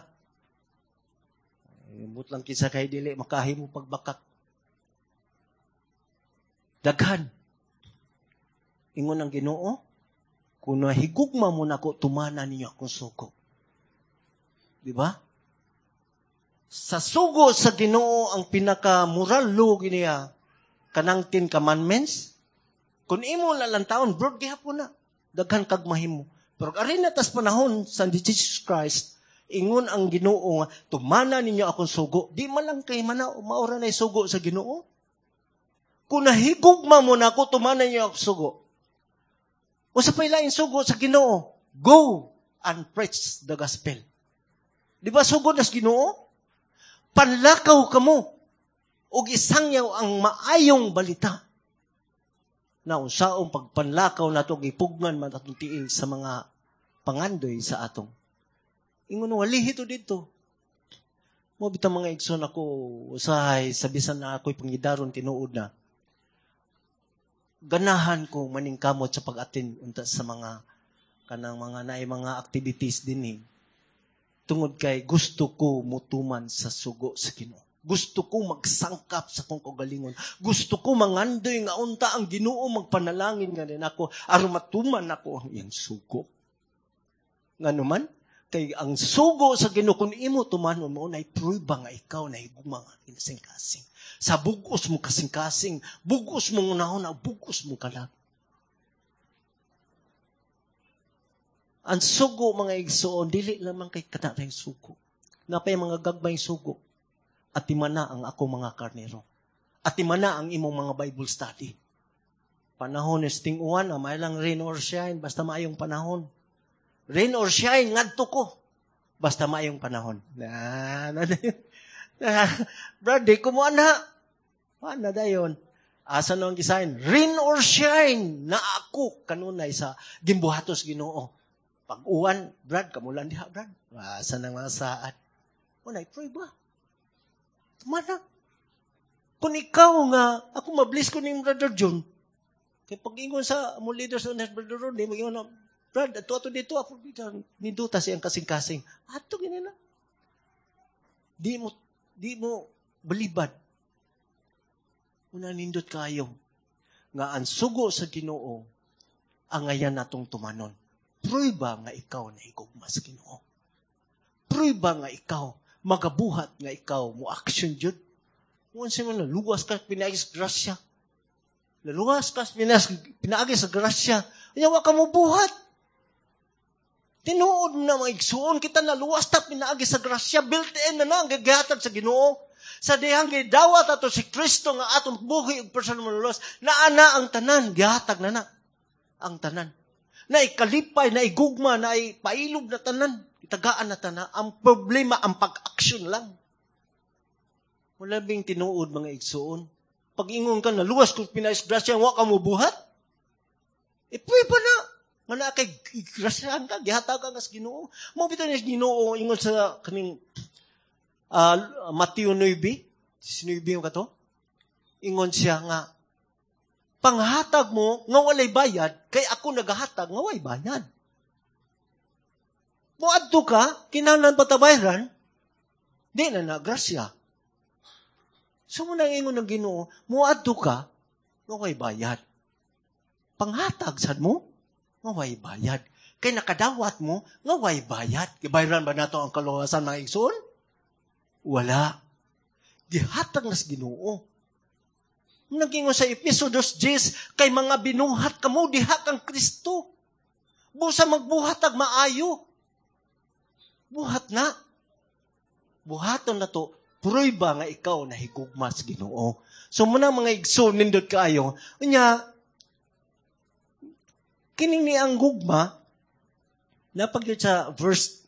Imut lang kinsa kay dili makahimo pagbakak. Daghan. Ingon ang Ginoo, kung nahigugma mo nako, tumana ninyo akong sugo. Di ba? Sa sugo sa Ginoo ang pinaka-moral law niya kanang 10 commandments. Kung imo lang taon, bro, gihapon na. Daghan kag mahimo. Pero ari na tas panahon sa Jesus Christ, ingon ang Ginoo nga tumana ninyo akong sugo. Di man lang kay maura na sugo sa Ginoo. Kung nahigugma mo na ako, tumana ninyo akong sugo. O sa pailaing sugo sa Ginoo, go and preach the gospel. Di ba sugo nas Ginoo? Panlakaw ka mo o isangyaw ang maayong balita na unsaong pagpanlakaw nato gipugnan man atong tiil sa mga pangandoy sa atong. Ingon nga lihito dito. Mo bitang mga igsoon ako usahay sa bisan na ako'y pangidaron tinuod na. Ganahan ko maningkamot sa pag-attend unta sa mga kanang mga activities din tungod kay gusto ko mutuman sa sugo sa Ginoo. Gusto ko magsangkap sa kong kagalingon. Gusto ko mangandoy nga unta ang Ginoo magpanalangin nga din ako aron matuman ako ang iyang sugo. Nganuman kay ang sugo sa Ginoo kun imo tumanon mo nay prueba nga ikaw na higugma nga kinasing-kasing. Sa bugos mo kasing-kasing, bugos mo unahon na bugos mo kalag. Ang sugo, mga igsoon, dili lamang kay kanarang sugo. Napay mga gagmay sugo. At imana ang ako mga karnero. At imana ang imong mga Bible study. Panahon is ting-uwan, may lang rain or shine, basta maayong panahon. Rain or shine, ngadto ko. Basta maayong panahon. Brad, di kumuha na. Paano dayon? Asa nang gisahin? Rain or shine, na ako kanunay sa gimbuhatos Ginoo. Pag-uwan, Brad, kamulan diha, Brad. Asa nang mga saad. Unay, pray ba? Tumana. Kung ikaw nga, ako mablis ko ni Brother John. Kaya pag-ingon sa mo leaders on Brother Ron, di mag-ingon na, Brad, ato dito, ako dito, niduta siyang kasing-kasing. Ato, ganyan na. Di mo balibad. Una nindot kayo. Nga ang sugo sa Ginoo, ang ngayon natong tumanon. Prueba nga ikaw na higugma sa Ginoo. Prueba nga ikaw, magabuhat nga ikaw, mo action jud. Kung siya mo, luwas ka, pinaagis grasya. Naluwas ka, pinaagis sa grasya. Ayaw ka mo buhat. Tinuod na mga igsuon, kita naluwas ta, pinaagis sa grasya, built-in na ang gagatag sa Ginoo. Sa dihang gidawat ato si Kristo nga atong buhi og personal maluwas, naana ang tanan, gihatag na ang tanan. na ikalipay, na igugma, na ipailob na tanan, itagaan na tanan. Ang problema, ang pag-action lang. Wala bing tinuod mga igsoon. Pag ingon ka na, luwas kung pinais-grasya, wa ka mo buhat. Pwede pa na. Mana kay grasyahan ka, gihatagan ka sa Ginoo. Mo bitaw ni Ginoo ingon sa kaning Mateo 9, 19 ka to. Ingon siya nga, panghatag mo nga walay bayad, kay ako nagahatag nga walay bayad. Muadto ka, kinahanglan patabayaran, di na nagrasya. So mo nang ingon ng Ginoo, muadto ka, nga walay bayad. Panghatag sad mo, nga walay bayad. Kay nakadawat mo, nga walay bayad. Gibayaran ba nato ang kaluwasan mga igsoon? Wala. Gihatag nas Ginoo. Naging sa Episo 2:10, kay mga binuhat kamo diha kang Kristo. Busa magbuhatag maayo. Buhat na. Buhaton na to, prueba nga ikaw na higugma sa Ginoo. So muna mga igsoon nindot kaayo, unya kining ni ang gugma napagyo sa verse.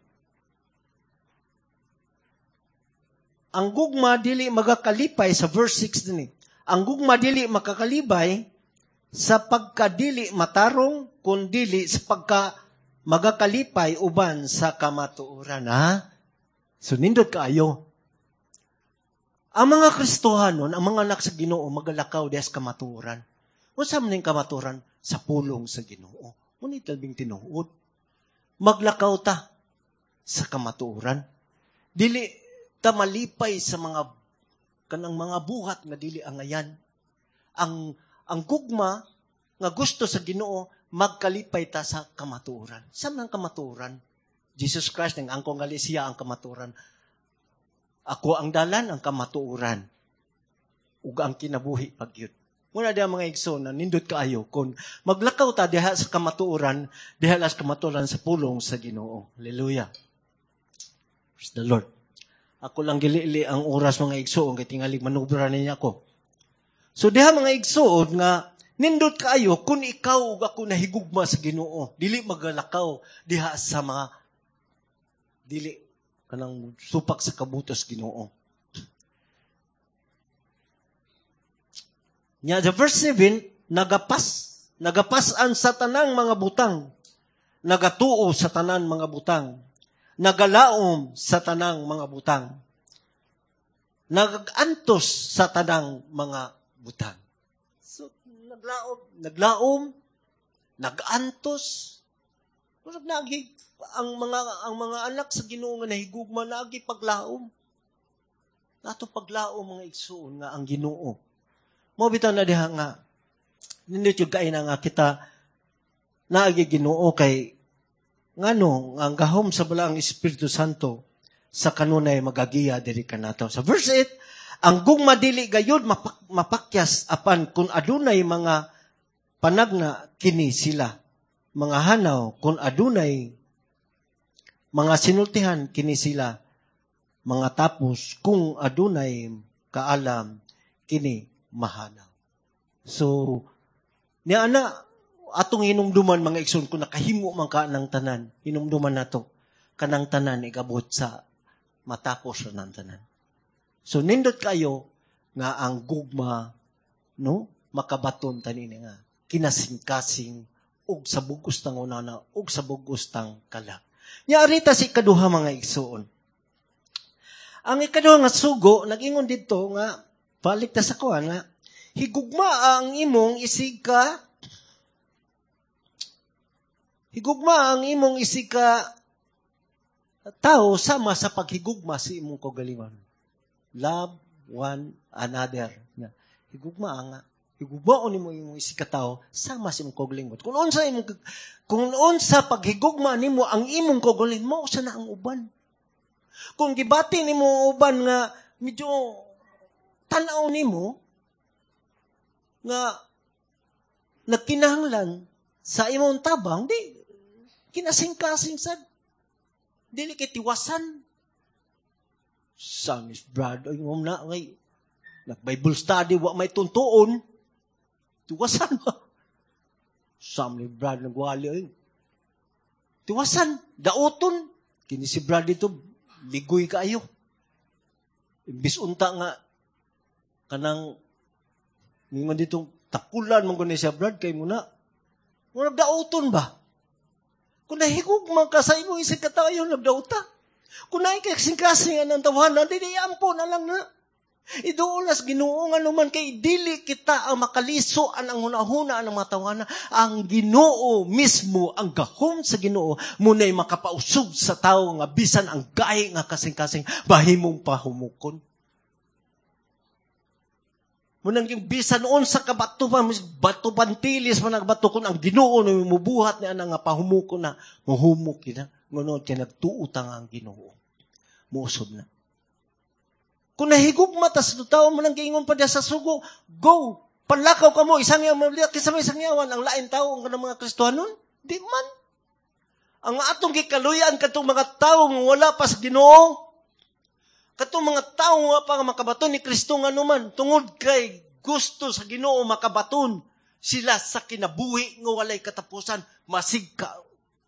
Ang gugma dili magakalipay sa verse 6 din. Ang gugma dili makakalibay sa pagkadili matarong kundili sa pagka magakalipay uban sa kamatuoran. Ha? So nindot kaayo. Ang mga Kristohanon, ang mga anak sa Ginoo magalakaw des kamatuoran. Unsa man ning kamatuoran? Sa pulong sa Ginoo. Ngunit labing tinuod. Maglakaw ta sa kamatuoran. Dili ta malipay sa mga kanang mga buhat nga dili angayan. Ang gugma nga gusto sa Ginoo magkalipay ta sa kamatuoran. Saan ang kamatuoran? Jesus Christ ng angkong Galicia ang kamatuoran. Ako ang dalan ang kamatuoran. Ug ang kinabuhi pagyud. Muna diha mga igsoon na nindot kaayo kung maglakaw ta diha sa kamatuoran, diha sa kamatuoran sa pulong sa Ginoo. Hallelujah. Praise the Lord. Ako lang gilili ang oras mga igsoon kay tingali manubra niya ako. So diha mga igsoon nga nindot kaayo kung ikaw ug ako nahigugma sa Ginoo, dili magalakaw diha sa mga dili kanang supak sa kabutos Ginoo. Nya sa verse 7, nagapasan sa tanang mga butang, nagatuo sa tanan mga butang, nagalaom sa tanang mga butang, nagantos sa tanang mga butang. So, naglaom, nagantos, ang mga anak sa Ginoo nga nahigugma naagi paglaom. Nato paglaom mga igsoon nga ang Ginoo. Mo bitaw na diha nga nindot yung kaina nga kita naagi Ginoo kay ngano ang gahom sa balaang Espiritu Santo sa kanunay magagiya diri kanato. Sa verse 8, ang gugma dili gayud mapakyas apan kun adunay mga panagna kini sila. Mga hanaw kun adunay mga sinultihan kini sila. Mga tapos kung adunay kaalam kini mahanaw. So niya ana atong hinumduman mga igsoon kung nakahimo man ka ng tanan, hinumduman nato kanang tanan igabot sa matapos ra ng tanan. So nindot kayo nga ang gugma no makabaton tanini nga kinasing-kasing ug sa bugos tang unana ug sa bugos tang kala. Nya arita si ikaduha mga igsoon. Ang ikaduha nga sugo nagingon didto nga balik ta sa kuan nga higugma ang imong isika tao sama sa paghigugma sa imong kaugalingon. Love one another. Higugma nimo imong isika tao sama sa imong kaugalingon. Kung unsa paghigugma nimo ang imong kaugalingon mo usa na ang uban. Kung gibati nimo uban nga medyo tan-aw nimo nga nagkinahanglan sa imong tabang di kinasing-kasing sad. Dili kay tiwasan. Samis brad, ay mo na ngay nag-Bible study wa may tuntuon. Tiwasan ba? Sam ni Brad nagwali ay. Tiwasan, dauton. Kini si Brad dito, ligoy kaayo. Imbis unta nga, kanang, nga ditong tapulan mong kunin siya, Brad, kay muna. Muna nagdauton ba? Kung nahigog man ka sa imo, isig ka tayo, nagdauta. Kung naikasing-kasing ang tawanan, hindi ampo na lang na. Iduulas Ginoo nga naman kay dili kita ang makaliso ang hunahuna ang mga tawanan. Ang Ginoo mismo, ang gahom sa Ginoo, muna'y makapausog sa tao nga bisan ang gahi nga kasing-kasing bahimong pahumukon. Munang yung bisan on sa kabatuban, batubantilis man nagbatukon ang Ginoo na mubuhat niya nga pahumukon na muhumok yun. Ngunod kaya nagtuutang ang Ginoo. Muusod na. Kung nahigugma, tas tao mo nang giingon pa diya sa sugo, go! Panlakaw ka mo, isang yawan, kisa may isang yawan, ang lain tao, ang mga Kristohanon? Di man. Ang atong gikaluyan, katong mga tao, wala pa sa Ginoo, katong mga tao, nga pa makabaton ni Kristo nga naman, tungod kay gusto sa Ginoo makabaton, sila sa kinabuhi, nga walay katapusan, masig ka,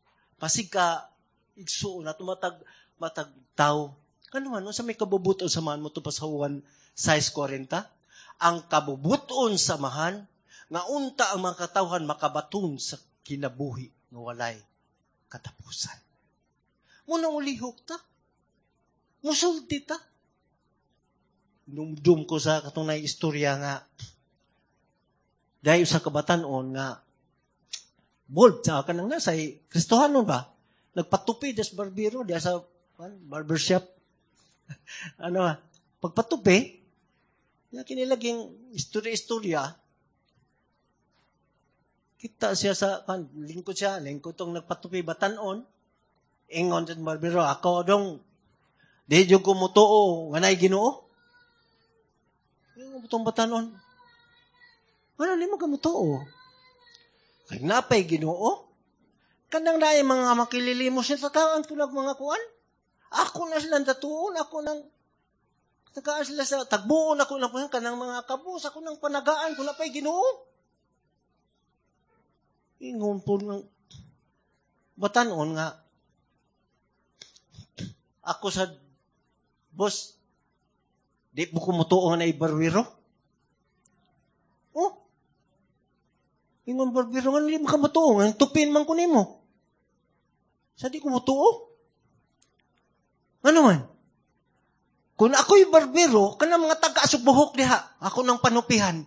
igsuon, at matag tao, ano man, sa may kabubuton samahan mo ito pa sa Juan 6:40? Ang kabubuton samahan, nga unta ang mga katawhan makabaton sa kinabuhi nga walay katapusan. Muna ulihok ta. Musulti ta. Dumdum ko sa katong na istorya nga, dahil sa kabatanon nga, bold sa kanang nasa, Kristohanon ba? Nagpatupi des barbero, diya sa barbershop. Pagpatupi, kinilaging istorya, kita siya sa, lingkod tong nagpatupi batanon, ingon sa barbero, ako dong, di yung kumutuo, nga na'y Ginoo? Yung butong batanon, ano ni mo kamutuo? Kaya napay Ginoo? Kanang na mga makililimos sa takaan ko lang mga kuan? Ako na silang tatuon, ako nang tagaan sila sa tagbuon, ako lang kanang mga kabus, ako nang panagaan, ko na pa'y Ginoo. Ingon po ng batanon nga, ako sa boss, di po kumutuo nga na ibarbiro. Oh, ingon barbiro nga, hindi mo kamutuo nga, tupin man ko nimo. Sa di kumutuo. Ano man? Kung ako'y barbero, kanang mga taga-asubuhok diha, ako nang panupihan.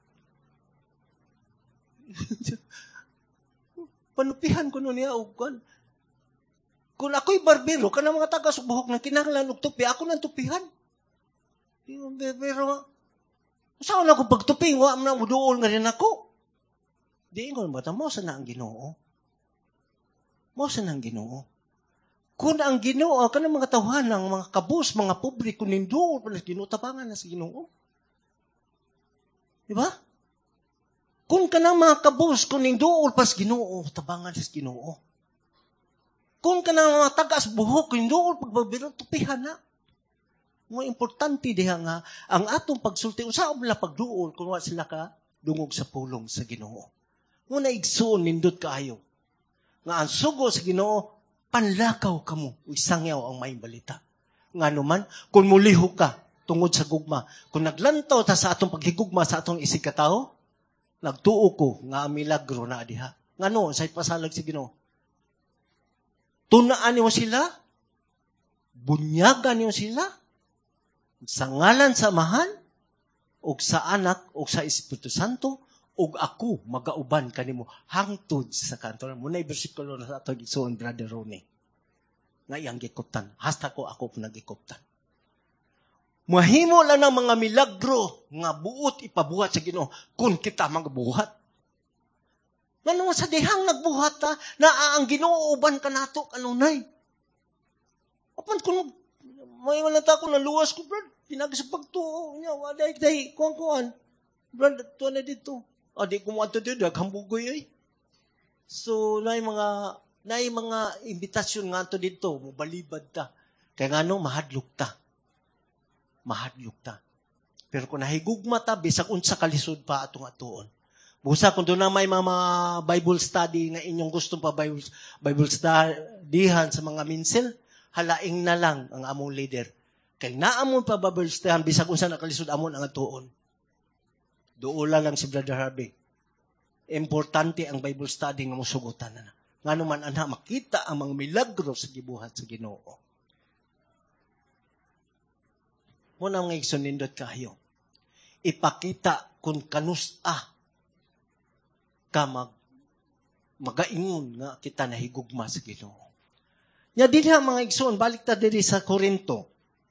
Panupihan ko nun niya, kung ako'y barbero, kanang mga taga-asubuhok nang kinahanglan og tupi, ako nang tupihan. Pero, saan ako pagtupi, wa man muduol nga rin ako. Di ingon ba, mo sa na ang Ginoo? Mo sa na ang Ginoo? Kung ang Ginoo, kanang mga tawanan, mga kabus, mga publiko, nindoon pa na Ginoo, tabangan na sa Ginoo. Diba? Kung kanang mga kabus, kung nindoon pa sa Ginoo, tabangan na sa Ginoo. Kung kanang mga tagas buhok, kung nindoon pagbabiro, tupihan na. Mga importante diha nga, ang atong pagsulti, usaan mo lang pagduol, kung wala sila ka, dungog sa pulong sa Ginoo. Muna igsoon, nindot kaayo. Nga ang sugo sa Ginoo, panlakaw ka mo, isangyaw ang may balita. Nga naman, kung mulihok ka, tungod sa gugma, kung naglantaw ta sa atong paghigugma sa atong isig katao, nagtuo ko nga milagro na adiha. Nga no, sa ipasalag si Ginoo. Tunaan niyo sila, bunyagan niyo sila, sa ngalan sa Amahan, o sa Anak, o sa Espiritu Santo, ug ako magauban kanimo hangtod sa kanto. Muna bersikulo na sa ato gisuon, Brother Ronnie. Nga iyang gikuptan. Hasta ko ako nagikuptan. Mahimo lang ng mga milagro nga buot ipabuhat sa Ginoo kung kita magbuhat. Ngano sa dihang nagbuhat ta na ang Ginoo uban kanato kanunay. Apan kung may wala ta ko naluwas ko, brad, pinagsapagtuo niya, waday day kuan brad, tuwa na dito. Di ko mo ato dito, daghambugoy ay. So, na mga imbitasyon nga ato dito, mabalibad ta. Kaya nga no, mahadlok ta. Mahadlok ta. Pero kung nahigugma ta, bisag unsa kalisod pa atong atuon, Busa kung doon na may mga Bible study nga inyong gustong pa Bible studyhan sa mga minsil, halaing na lang ang among leader. Kay naamon pa Bible studyhan, bisag unsa nakalisod amon ang atuon. Duula lang si Brother Harvey. Importante ang Bible study nga musugutan na. Nga naman anak, makita ang mga milagro sa gibuhat sa Ginoo. Muna nga isunindot kayo. Ipakita kung kanusta ka magaingon nga kita nahigugma sa Ginoo. Nya dinha mga igsoon, balik ta diri sa Korinto.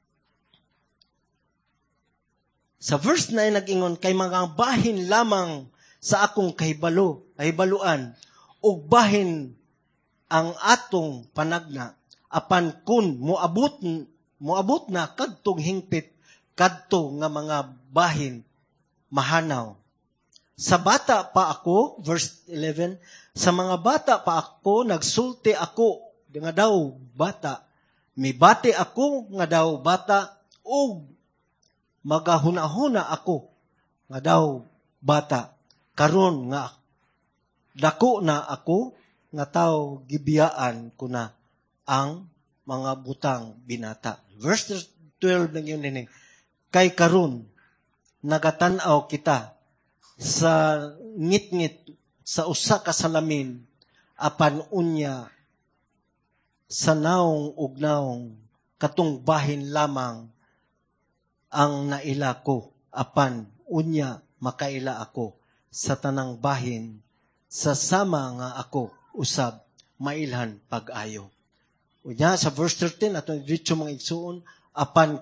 Sa verse 9 nag-ingon, kay mga bahin lamang sa akong kahibaluan, ug bahin ang atong panagna, apan kun moabot na kadtong hingpit, kadto nga mga bahin mahanaw. Sa bata pa ako, verse 11, sa mga bata pa ako, nagsulti ako, nga daw bata, mibati ako, nga daw bata, o magahuna-huna ako, nga daw bata, karon nga, dako na ako, nga tao gibiyaan ko na ang mga butang binata. Verse 12 lang yun din. Kay karon, nagatanaw kita, sa ngit-ngit sa usa ka salamin apan unya sa naong ug naong katong bahin lamang ang naila ko apan unya makaila ako sa tanang bahin sa sama nga ako usab mailhan pag-ayo. Unya sa verse 13 atong diretso mga igsuon, apan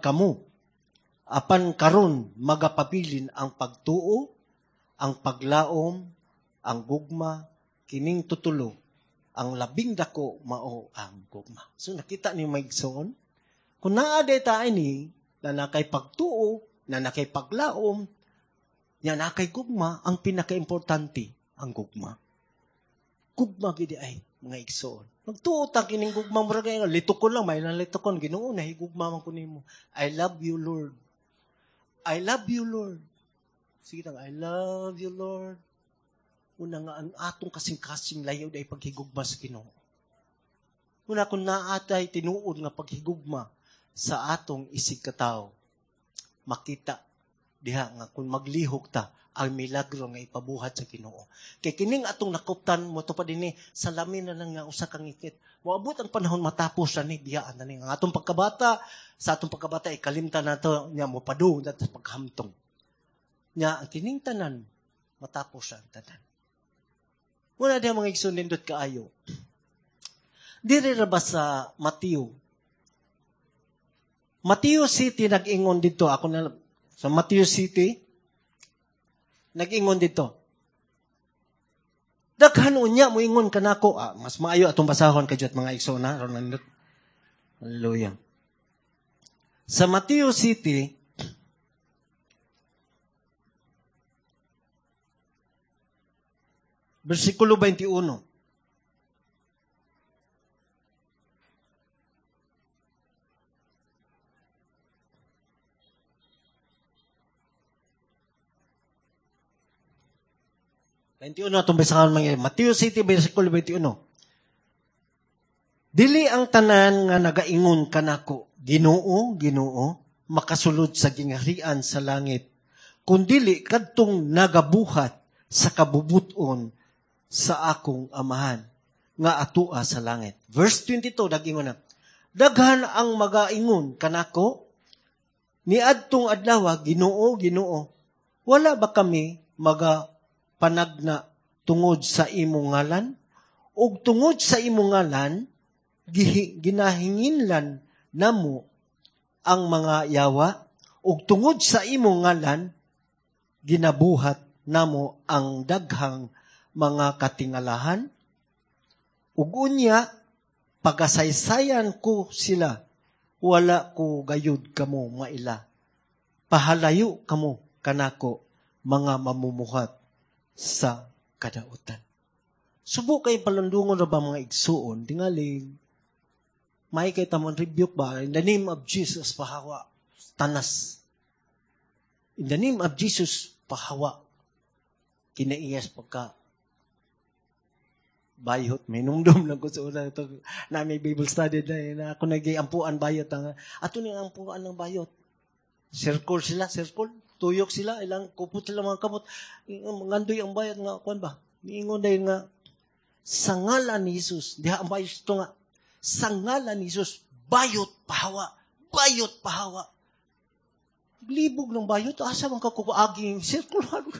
karon magapabilin ang pagtuo, ang paglaom, ang gugma, kining tutulo, ang labing dako mao ang gugma. So nakita niyo may igsoon? Kung naaday ta ini, na nakay pagtuo, na nakay paglaom, na nakay gugma, ang pinaka-importante, ang gugma. Gugma gidi ay, mga igsoon. Magtuo ta kining gugma, mura kayo, litukon lang, may litukon, Ginoo, nahigugma man ko nimo. I love you, Lord. I love you, Lord. Sige lang, I love you, Lord. Una nga, ang atong kasing-kasing layaw ay paghigugma sa Ginoo. Una, kung naatay tinuod nga paghigugma sa atong isig katao, makita diha nga kung maglihok ta ang milagro nga ipabuhat sa Ginoo. Kay kining atong nakuptan mo to pa dinhi salamin na lang nga usa ka ngikit. Moabot ang panahon matapos na ni biyaan na ni ang atong pagkabata, sa atong pagkabata ikalimta nato nya mo padu sa paghamtong. Nya ang kining tanan matapos ang tanan. Muna diha mga igsoon nindot kaayo. Diri ra ba sa Mateo City nag-ingon dito, ako na sa Mateo City nag-ingon dito. Daghan unya mo ingon kanako, mas maayo atong basahon kadto mga igsoon na Ronaldo. Hallelujah. Sa Mateo City versikulo 21. Itong basahan mga Mateo City, versikulo 21. Dili ang tanan nga nagaingon kanako, Ginoo, Ginoo, makasulod sa gingharian sa langit, kundili kadtong nagabuhat sa kabubuton sa akong amahan nga atua sa langit. Verse 22 nag-ingon na, daghan ang magaingon kanako, niadtong adlaw, Ginoo, Ginoo, wala ba kami panagna tungod sa imong ngalan? O tungod sa imong ngalan, ginahinginlan namo ang mga yawa? O tungod sa imong ngalan, ginabuhat namo ang daghang mga katingalahan? Ug unya, pagasaysayan ko sila, wala ko gayud kamo maila. Pahalayo kamo kanako, mga mamumuhat sa kadautan. Subo kay palundungon na ba mga igsuon, tingaling, may kay tamon rebuke ba, in the name of Jesus, pahawa, tanas. In the name of Jesus, pahawa. kinaiyas pagka bayot. May nungdom lang ko sa una ito. Na may Bible study na ako nag-iampuan bayot. Ato ni ampuan ng bayot. Circle sila, circle. Tuyok sila, ilang kupot sila mga kamot. Ngandoy ang bayot nga, kuan ba? Miingon dahil nga, sa ngalan ni Jesus, diha ang bayot ito nga, sa ngalan ni Jesus, bayot pahawa. Bayot pahawa. Libog ng bayot, asa mang kakupaaging circle.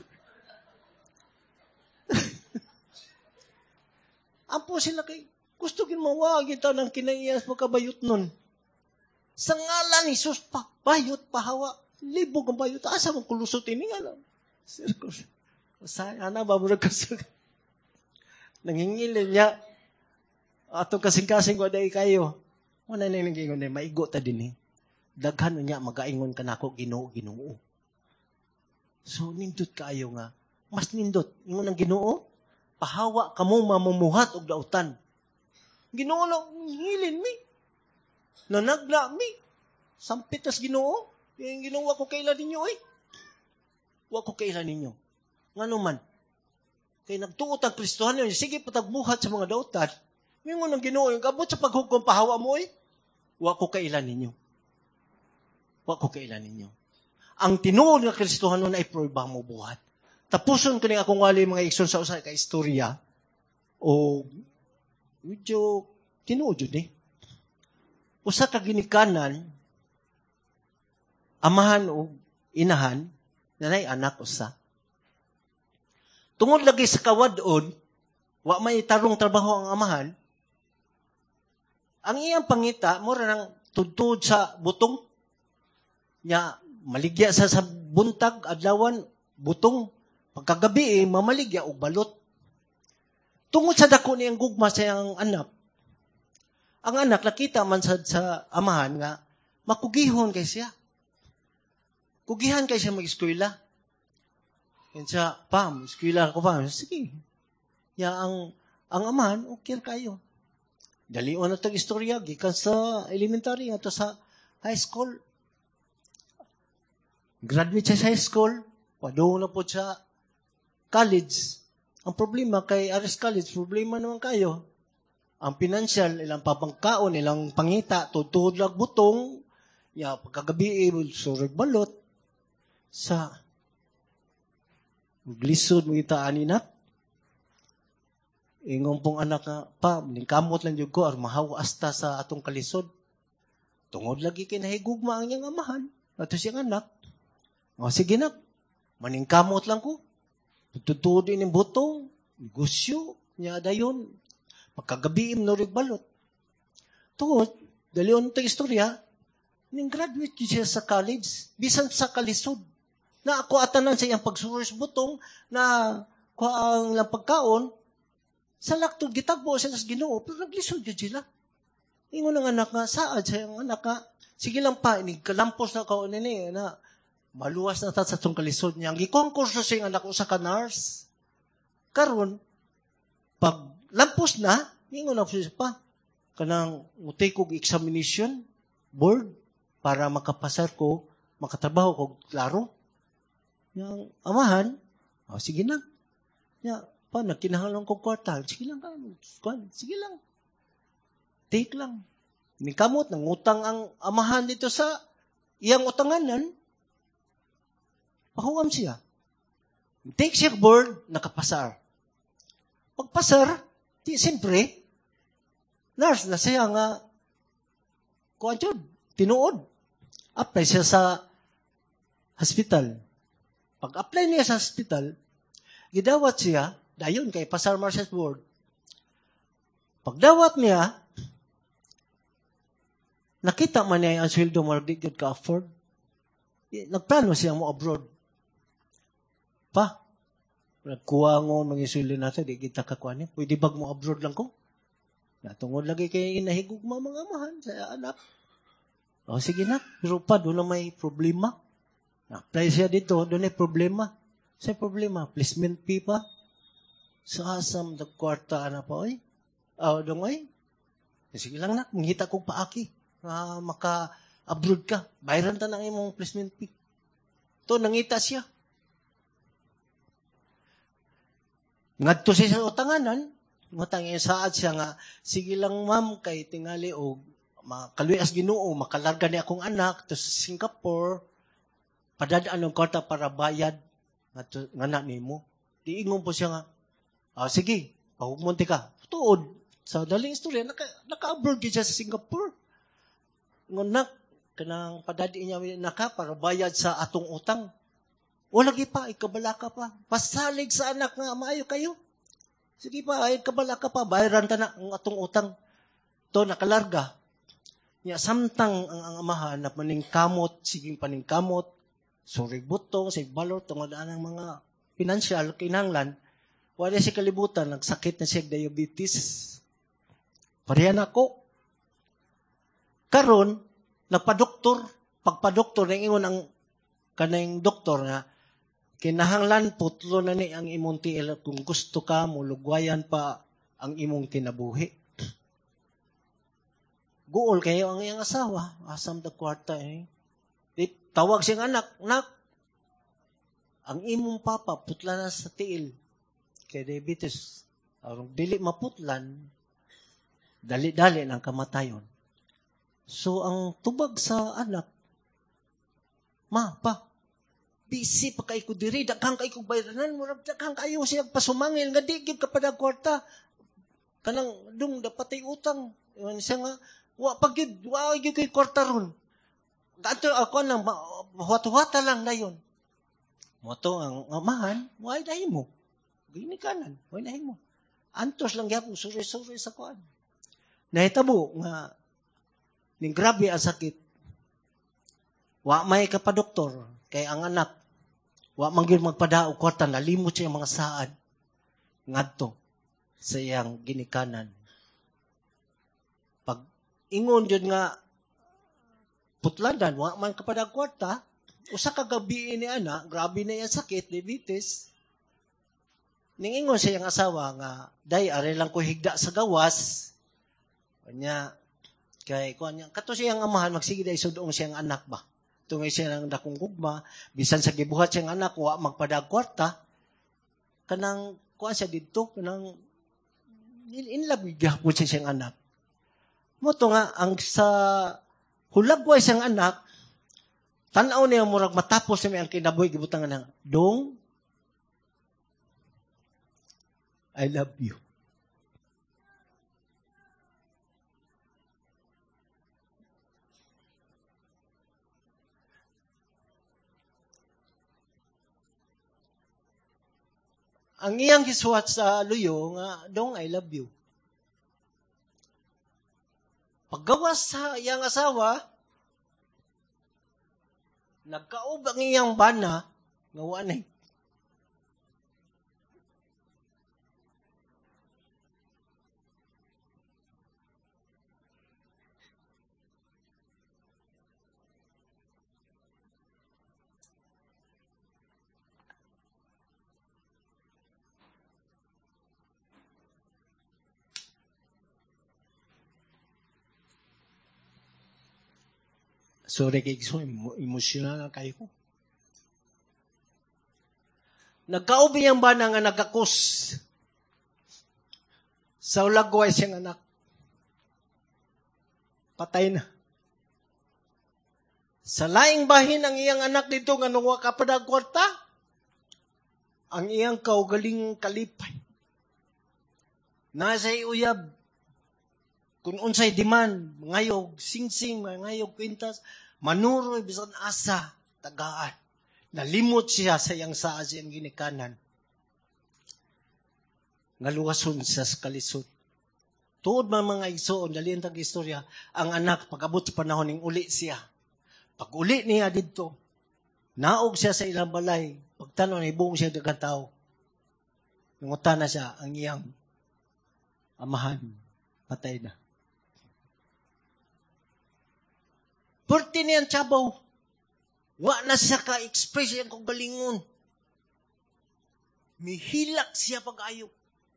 Ampo sila kay, gusto ginmawagin ito ng kinaiyas magkabayot nun. Sa ngalan ni Jesus, bayot pahawa. Libog ang bayot, asa mang kulusot ini nga lang. Circle. Sana ba mo nagkasag? Nangingilin niya. Atong kasing-kasing ko dahil kayo. Wala na yung nag-ingon na, maigo ta din eh. Daghan niya, mag-aingon ka na ako, ginoo. So, nindot kayo nga. Mas nindot. Ingon ang ginoo, pahawa ka mo mamumuhat og dautan. Ginoo lang, ngilin mi. Nanagla mi. Sampit as ginoo. Yung ginoo, wako kailan ninyo eh. Wako kailan ninyo. Nga naman, kaya nagtuot ang Kristohan yun, sige patagbuhat sa mga dautan. Ngayon ang ginoo, yung kabot sa paghukom, pahawa mo eh. Wako kailan ninyo. Wako kailan ninyo. Ang tinuod ng Kristohan nun ay prueba mo buhat. Tapuson ko na akong wali mga ikson sa usay ka istorya o medyo tinuod yun eh. Usa ka ginikanan, amahan o inahan, nanay anak usa. Tungod lagi sa kawadon, wa may tarong trabaho ang amahan, ang iyang pangita, mura ng tudtod sa butong, niya, maligya sa buntag, adlawan, butong, pagkagabi mamaligya o balot. Tungod sa dako niyang gugma sa iyang anak, ang anak, nakita man sa amahan nga, makugihon kay siya. Kugihan kay siya mag-eskwela. Yan siya, pam, eskwela ko pam. Sige. Ya, ang amahan, okay kayo. Dalion na itong istorya, gikan sa elementary, ato sa high school. Graduate siya sa high school, padung na po sa college. Ang problema kay Aris College, problema naman kayo. Ang financial, ilang papangkaon, ilang pangita, tutud lang butong, ya, pagkagabi, surag balot, sa glisod mo itaan inak. Ingong pong anak nga, pa, ningkamot lang yung ko, ar mahawas ta sa atong kalisod. Tungod lagi kinahigugma ang niyang amahan. Ato siyang anak. O sige na, maningkamot lang ko. Tutudin ng butong, negosyo, niya dayon. Pagkagabi im norig balot. Tungod, dalion ito istorya, ning graduate siya sa college, bisan sa kalisod. Na ako atanan sa iyang pagsuros butong, na ko ang lang pagkaon, sa laktod, gitagbo siya sa Ginoo, pero naglisod yun sila. Ingon ng anak nga, saad sa iyang anak nga, sige lang pa, kalampos na kaon nini, na maluwas na sa itong kalisod niya. Ang gikonkurso sa iyang anak ko sa nurse. Karon, pag lampos na, ingon na siya pa, kanang utay kong examination, board, para makapasar ko, makatrabaho ko, klaro. Yung amahan, sige na. Pa, nagkinahalang kong kwartal, sige lang ka, sige lang. Take lang. Nikamot, nangutang ang amahan dito sa iyang utanganan, pahuwam siya. Take siya board, nakapasar. Pagpasar, siyempre, nurse na siya nga, kuwansyod, tinuod. Apply siya sa hospital. Pag-apply niya sa hospital, gidawat siya, dayon kay Pasar Marshall's Board. Pagdawat niya, nakita man niya ang sweldo mo, di yun ka-afford. Nagplano siya mo abroad. Pa, nagkuha ngo mga sweldo natin, di kita kakuha niya. Pwede bag mo abroad lang ko? Natungod lagi kay inahigog mga amahan sa anak. O sige na, pero pa, doon na may problema. Na-apply siya dito, doon ay problema. Sa problema, placement fee pa. Sa asam, kwarta na pa, oy. Doon ay. Sige lang na, manghita kong paaki. Maka-abroad ka. Bayaran ta ng imong placement fee. Ito, nangita siya. Ngadto siya sa utanganan, utang niya saad siya nga, sige lang ma'am, kay tingali o makaluwas Ginoo, makalarga ni akong anak to sa Singapore, padadaan ng kwarta para bayad nga na nimo. Diingon po siya nga, sige, pahugmunti ka. Tuod, sa daling istorya, naka-abroad siya sa Singapore. Ngunak, kanang padadi niya naka para bayad sa atong utang. Wala pa, ikabala ka pa. Pasalig sa anak nga, maayo kayo. Sige pa, ikabala ka pa, bayaran ta na ang atong utang. To, nakalarga. Nya samtang ang amahan na paningkamot, siging paningkamot, sorry butong, sig balor, tungadaan ng mga financial, kinanglan, wala si kalibutan, nagsakit na siya diabetes. Parehan ako. Karon, nagpa-doktor, pagpa-doktor, ingon ang kanang doktor nga, kinahanglan putlo na ni ang imong tiil kung gusto ka, mulugwayan pa ang imong kinabuhi. Guol kayo ang iyang asawa. Asam da kwarta eh. Tawag siyang anak, nak, ang imong papa, putla na sa tiil. Kay diabetes. Ang dili maputlan, dali-dali ng kamatayon. So, ang tubag sa anak, pa, busy pa kay ko diri, daghang kay ko bayranan, murag daghang kayo siya pasumangil, nga di, give ka pa na kwarta. Kanang, dapat ay utang. Siya nga, wa gid kay kwarta ron. Ganto ako nang huwat-huwata lang na yun. Moto ang amahan, why dahi mo? Gini kanan, why dahi mo? Antos lang gyapon suri-suri sa kuan. Nahitabo nga ning grabe ang sakit. Wa may ka pa doktor kay ang anak wa man gyud magpadao kwarta, nalimot siya mga saad ngadto sa iyang ginikanan. Ingon jud nga putlandan, wa man kapadag kwarta, usa ka gabi ni ana, grabe na iyang sakit, diabetes. Ning ingon sa iyang asawa nga, day, are lang ko higda sa gawas. Kanya, kay kuanya, kato siyang amahan, magsige day sudoong siyang anak ba? Tungay siya ng dakong gugma, bisan sa gibuhat siyang anak, wa magpadag kwarta, kanang, kuan siya dito, kanang, inlabigah po siya siyang anak. Moto nga, ang sa hulagway siyang anak, tanaw niya murag matapos niya ang kinabuhi, gibutangan ng, Dong, I love you. Ang iyang gisuwat sa luyo nga, Dong, I love you. Paggawas sa iyang asawa, nagkaob ang iyang bana, nga wanay. Sorry kay so emotional na kayo ko. Nagkaob iyang bana nga nagakus sa ulagway siyang anak. Patay na. Sa laing bahin ang iyang anak dito nga nung wakapadag kwarta, ang iyang kaugaling kalipay. Nasa uyab, kung unsay demand, ngayog, sing-sing, ngayog, kwintas, manuroy, bisan asa, tagaan. Nalimot siya sa iyang saad siyang ginikanan. Ngaluwason siya sa kalisod. Tuod man mga igsoon, dalian tag istorya, ang anak, pag-abot sa panahon ng uli siya. Pag uli niya dito, naog siya sa ilang balay, pagtanong, ibong siya dagang tao. Nangutan na siya, ang iyang amahan, patay na. Porti niyan Chabaw. Wa na siya ka-express yan kung galingon. Mihilak siya pag-ayo.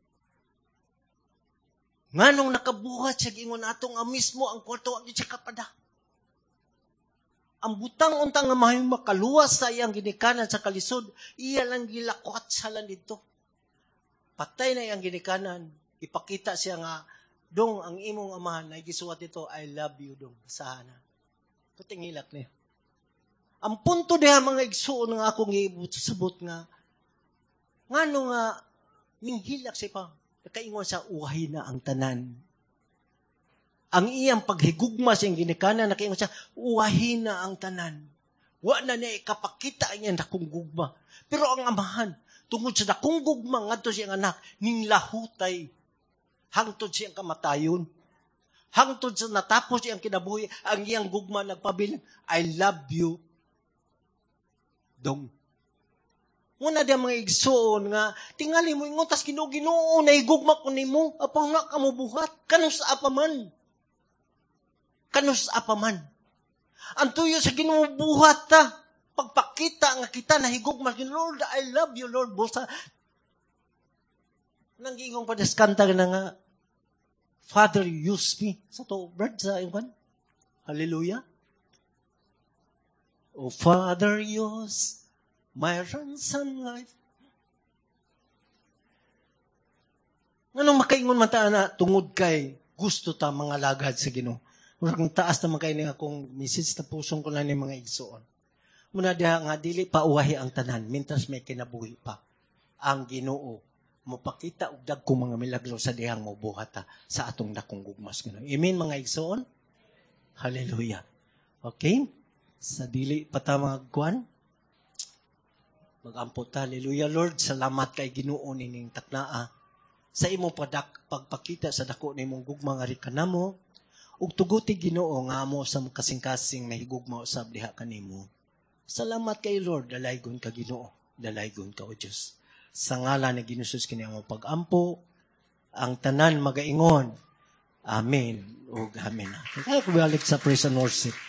Nganong nakabuhat siya gingon atong mismo ang kwarto ang siya kapada. Ang butang-untang nga mahayong makaluwas sa iyang ginikanan sa kalisod, iya lang gilakwat sa lang dito. patay na iyang ginikanan, ipakita siya nga, dong, ang imong amahan, na gisuwat ito, I love you, dong, basahan na. Patingilak niya. Ang punto diha mga igsuon nga akong sabot nga, nga nung ninghilak siya pa, nakaingon sa uhay na ang tanan. Ang iyang paghigugma sa iyang ginikanan, nakaingon siya, uhay na ang tanan. Wa na niya ikapakita niya dakong gugma. Pero ang amahan, tungod sa dakong gugma, ngadto siyang anak, ninglahutay, hangtod siyang kamatayon. Hangtod sa natapos siyang kinabuhi, ang iyang gugma nagpabiling, I love you, dong. Muna diya mga igsoon nga, tingali mo ingon, tas Ginoo na igugma ko ni mo, apang nga ka mo buhat, kanus apaman. Kanus apaman. Ang tuyo sa Ginoo buhat ta, pagpakita nga kita na higugma, Lord, I love you, Lord, busa. Nanggingong pa deskanta na nga, Father, use me. Sa to, Brad, sa iwan. Hallelujah. Oh, Father, use my ransom life. Anong makaingon man ta na tungod kay gusto ta mga lagad sa Ginoo. Murag taas naman kayo nga kung message na pusong ko na ni mga igsoon. Muna diha nga dili pa uwahi ang tanan, mintas may kinabuhi pa. Ang Ginoo mopakita og dagkong mga milagro sa dihang mobuhat sa atong dakong gugmas Ginoo. Amen mga igsoon. Hallelujah. Okay? Sa dili pa ta magkuan. Mag-ampot ta. Hallelujah Lord, salamat kay Ginoo nining taknaa. Sa imo pagpakita sa dako nimong gugma nga kanamo. Ug tuguti Ginoo nga amo sa kasing-kasing mahigugma usab diha kanimo. Salamat kay Lord, dalaygon ka Ginoo, dalaygon ka o Dios. Sa ngalan ni Ginoos kini ang pag-ampo, ang tanan magaingon. Amen ug amen. Kaya ko balik sa praise and worship.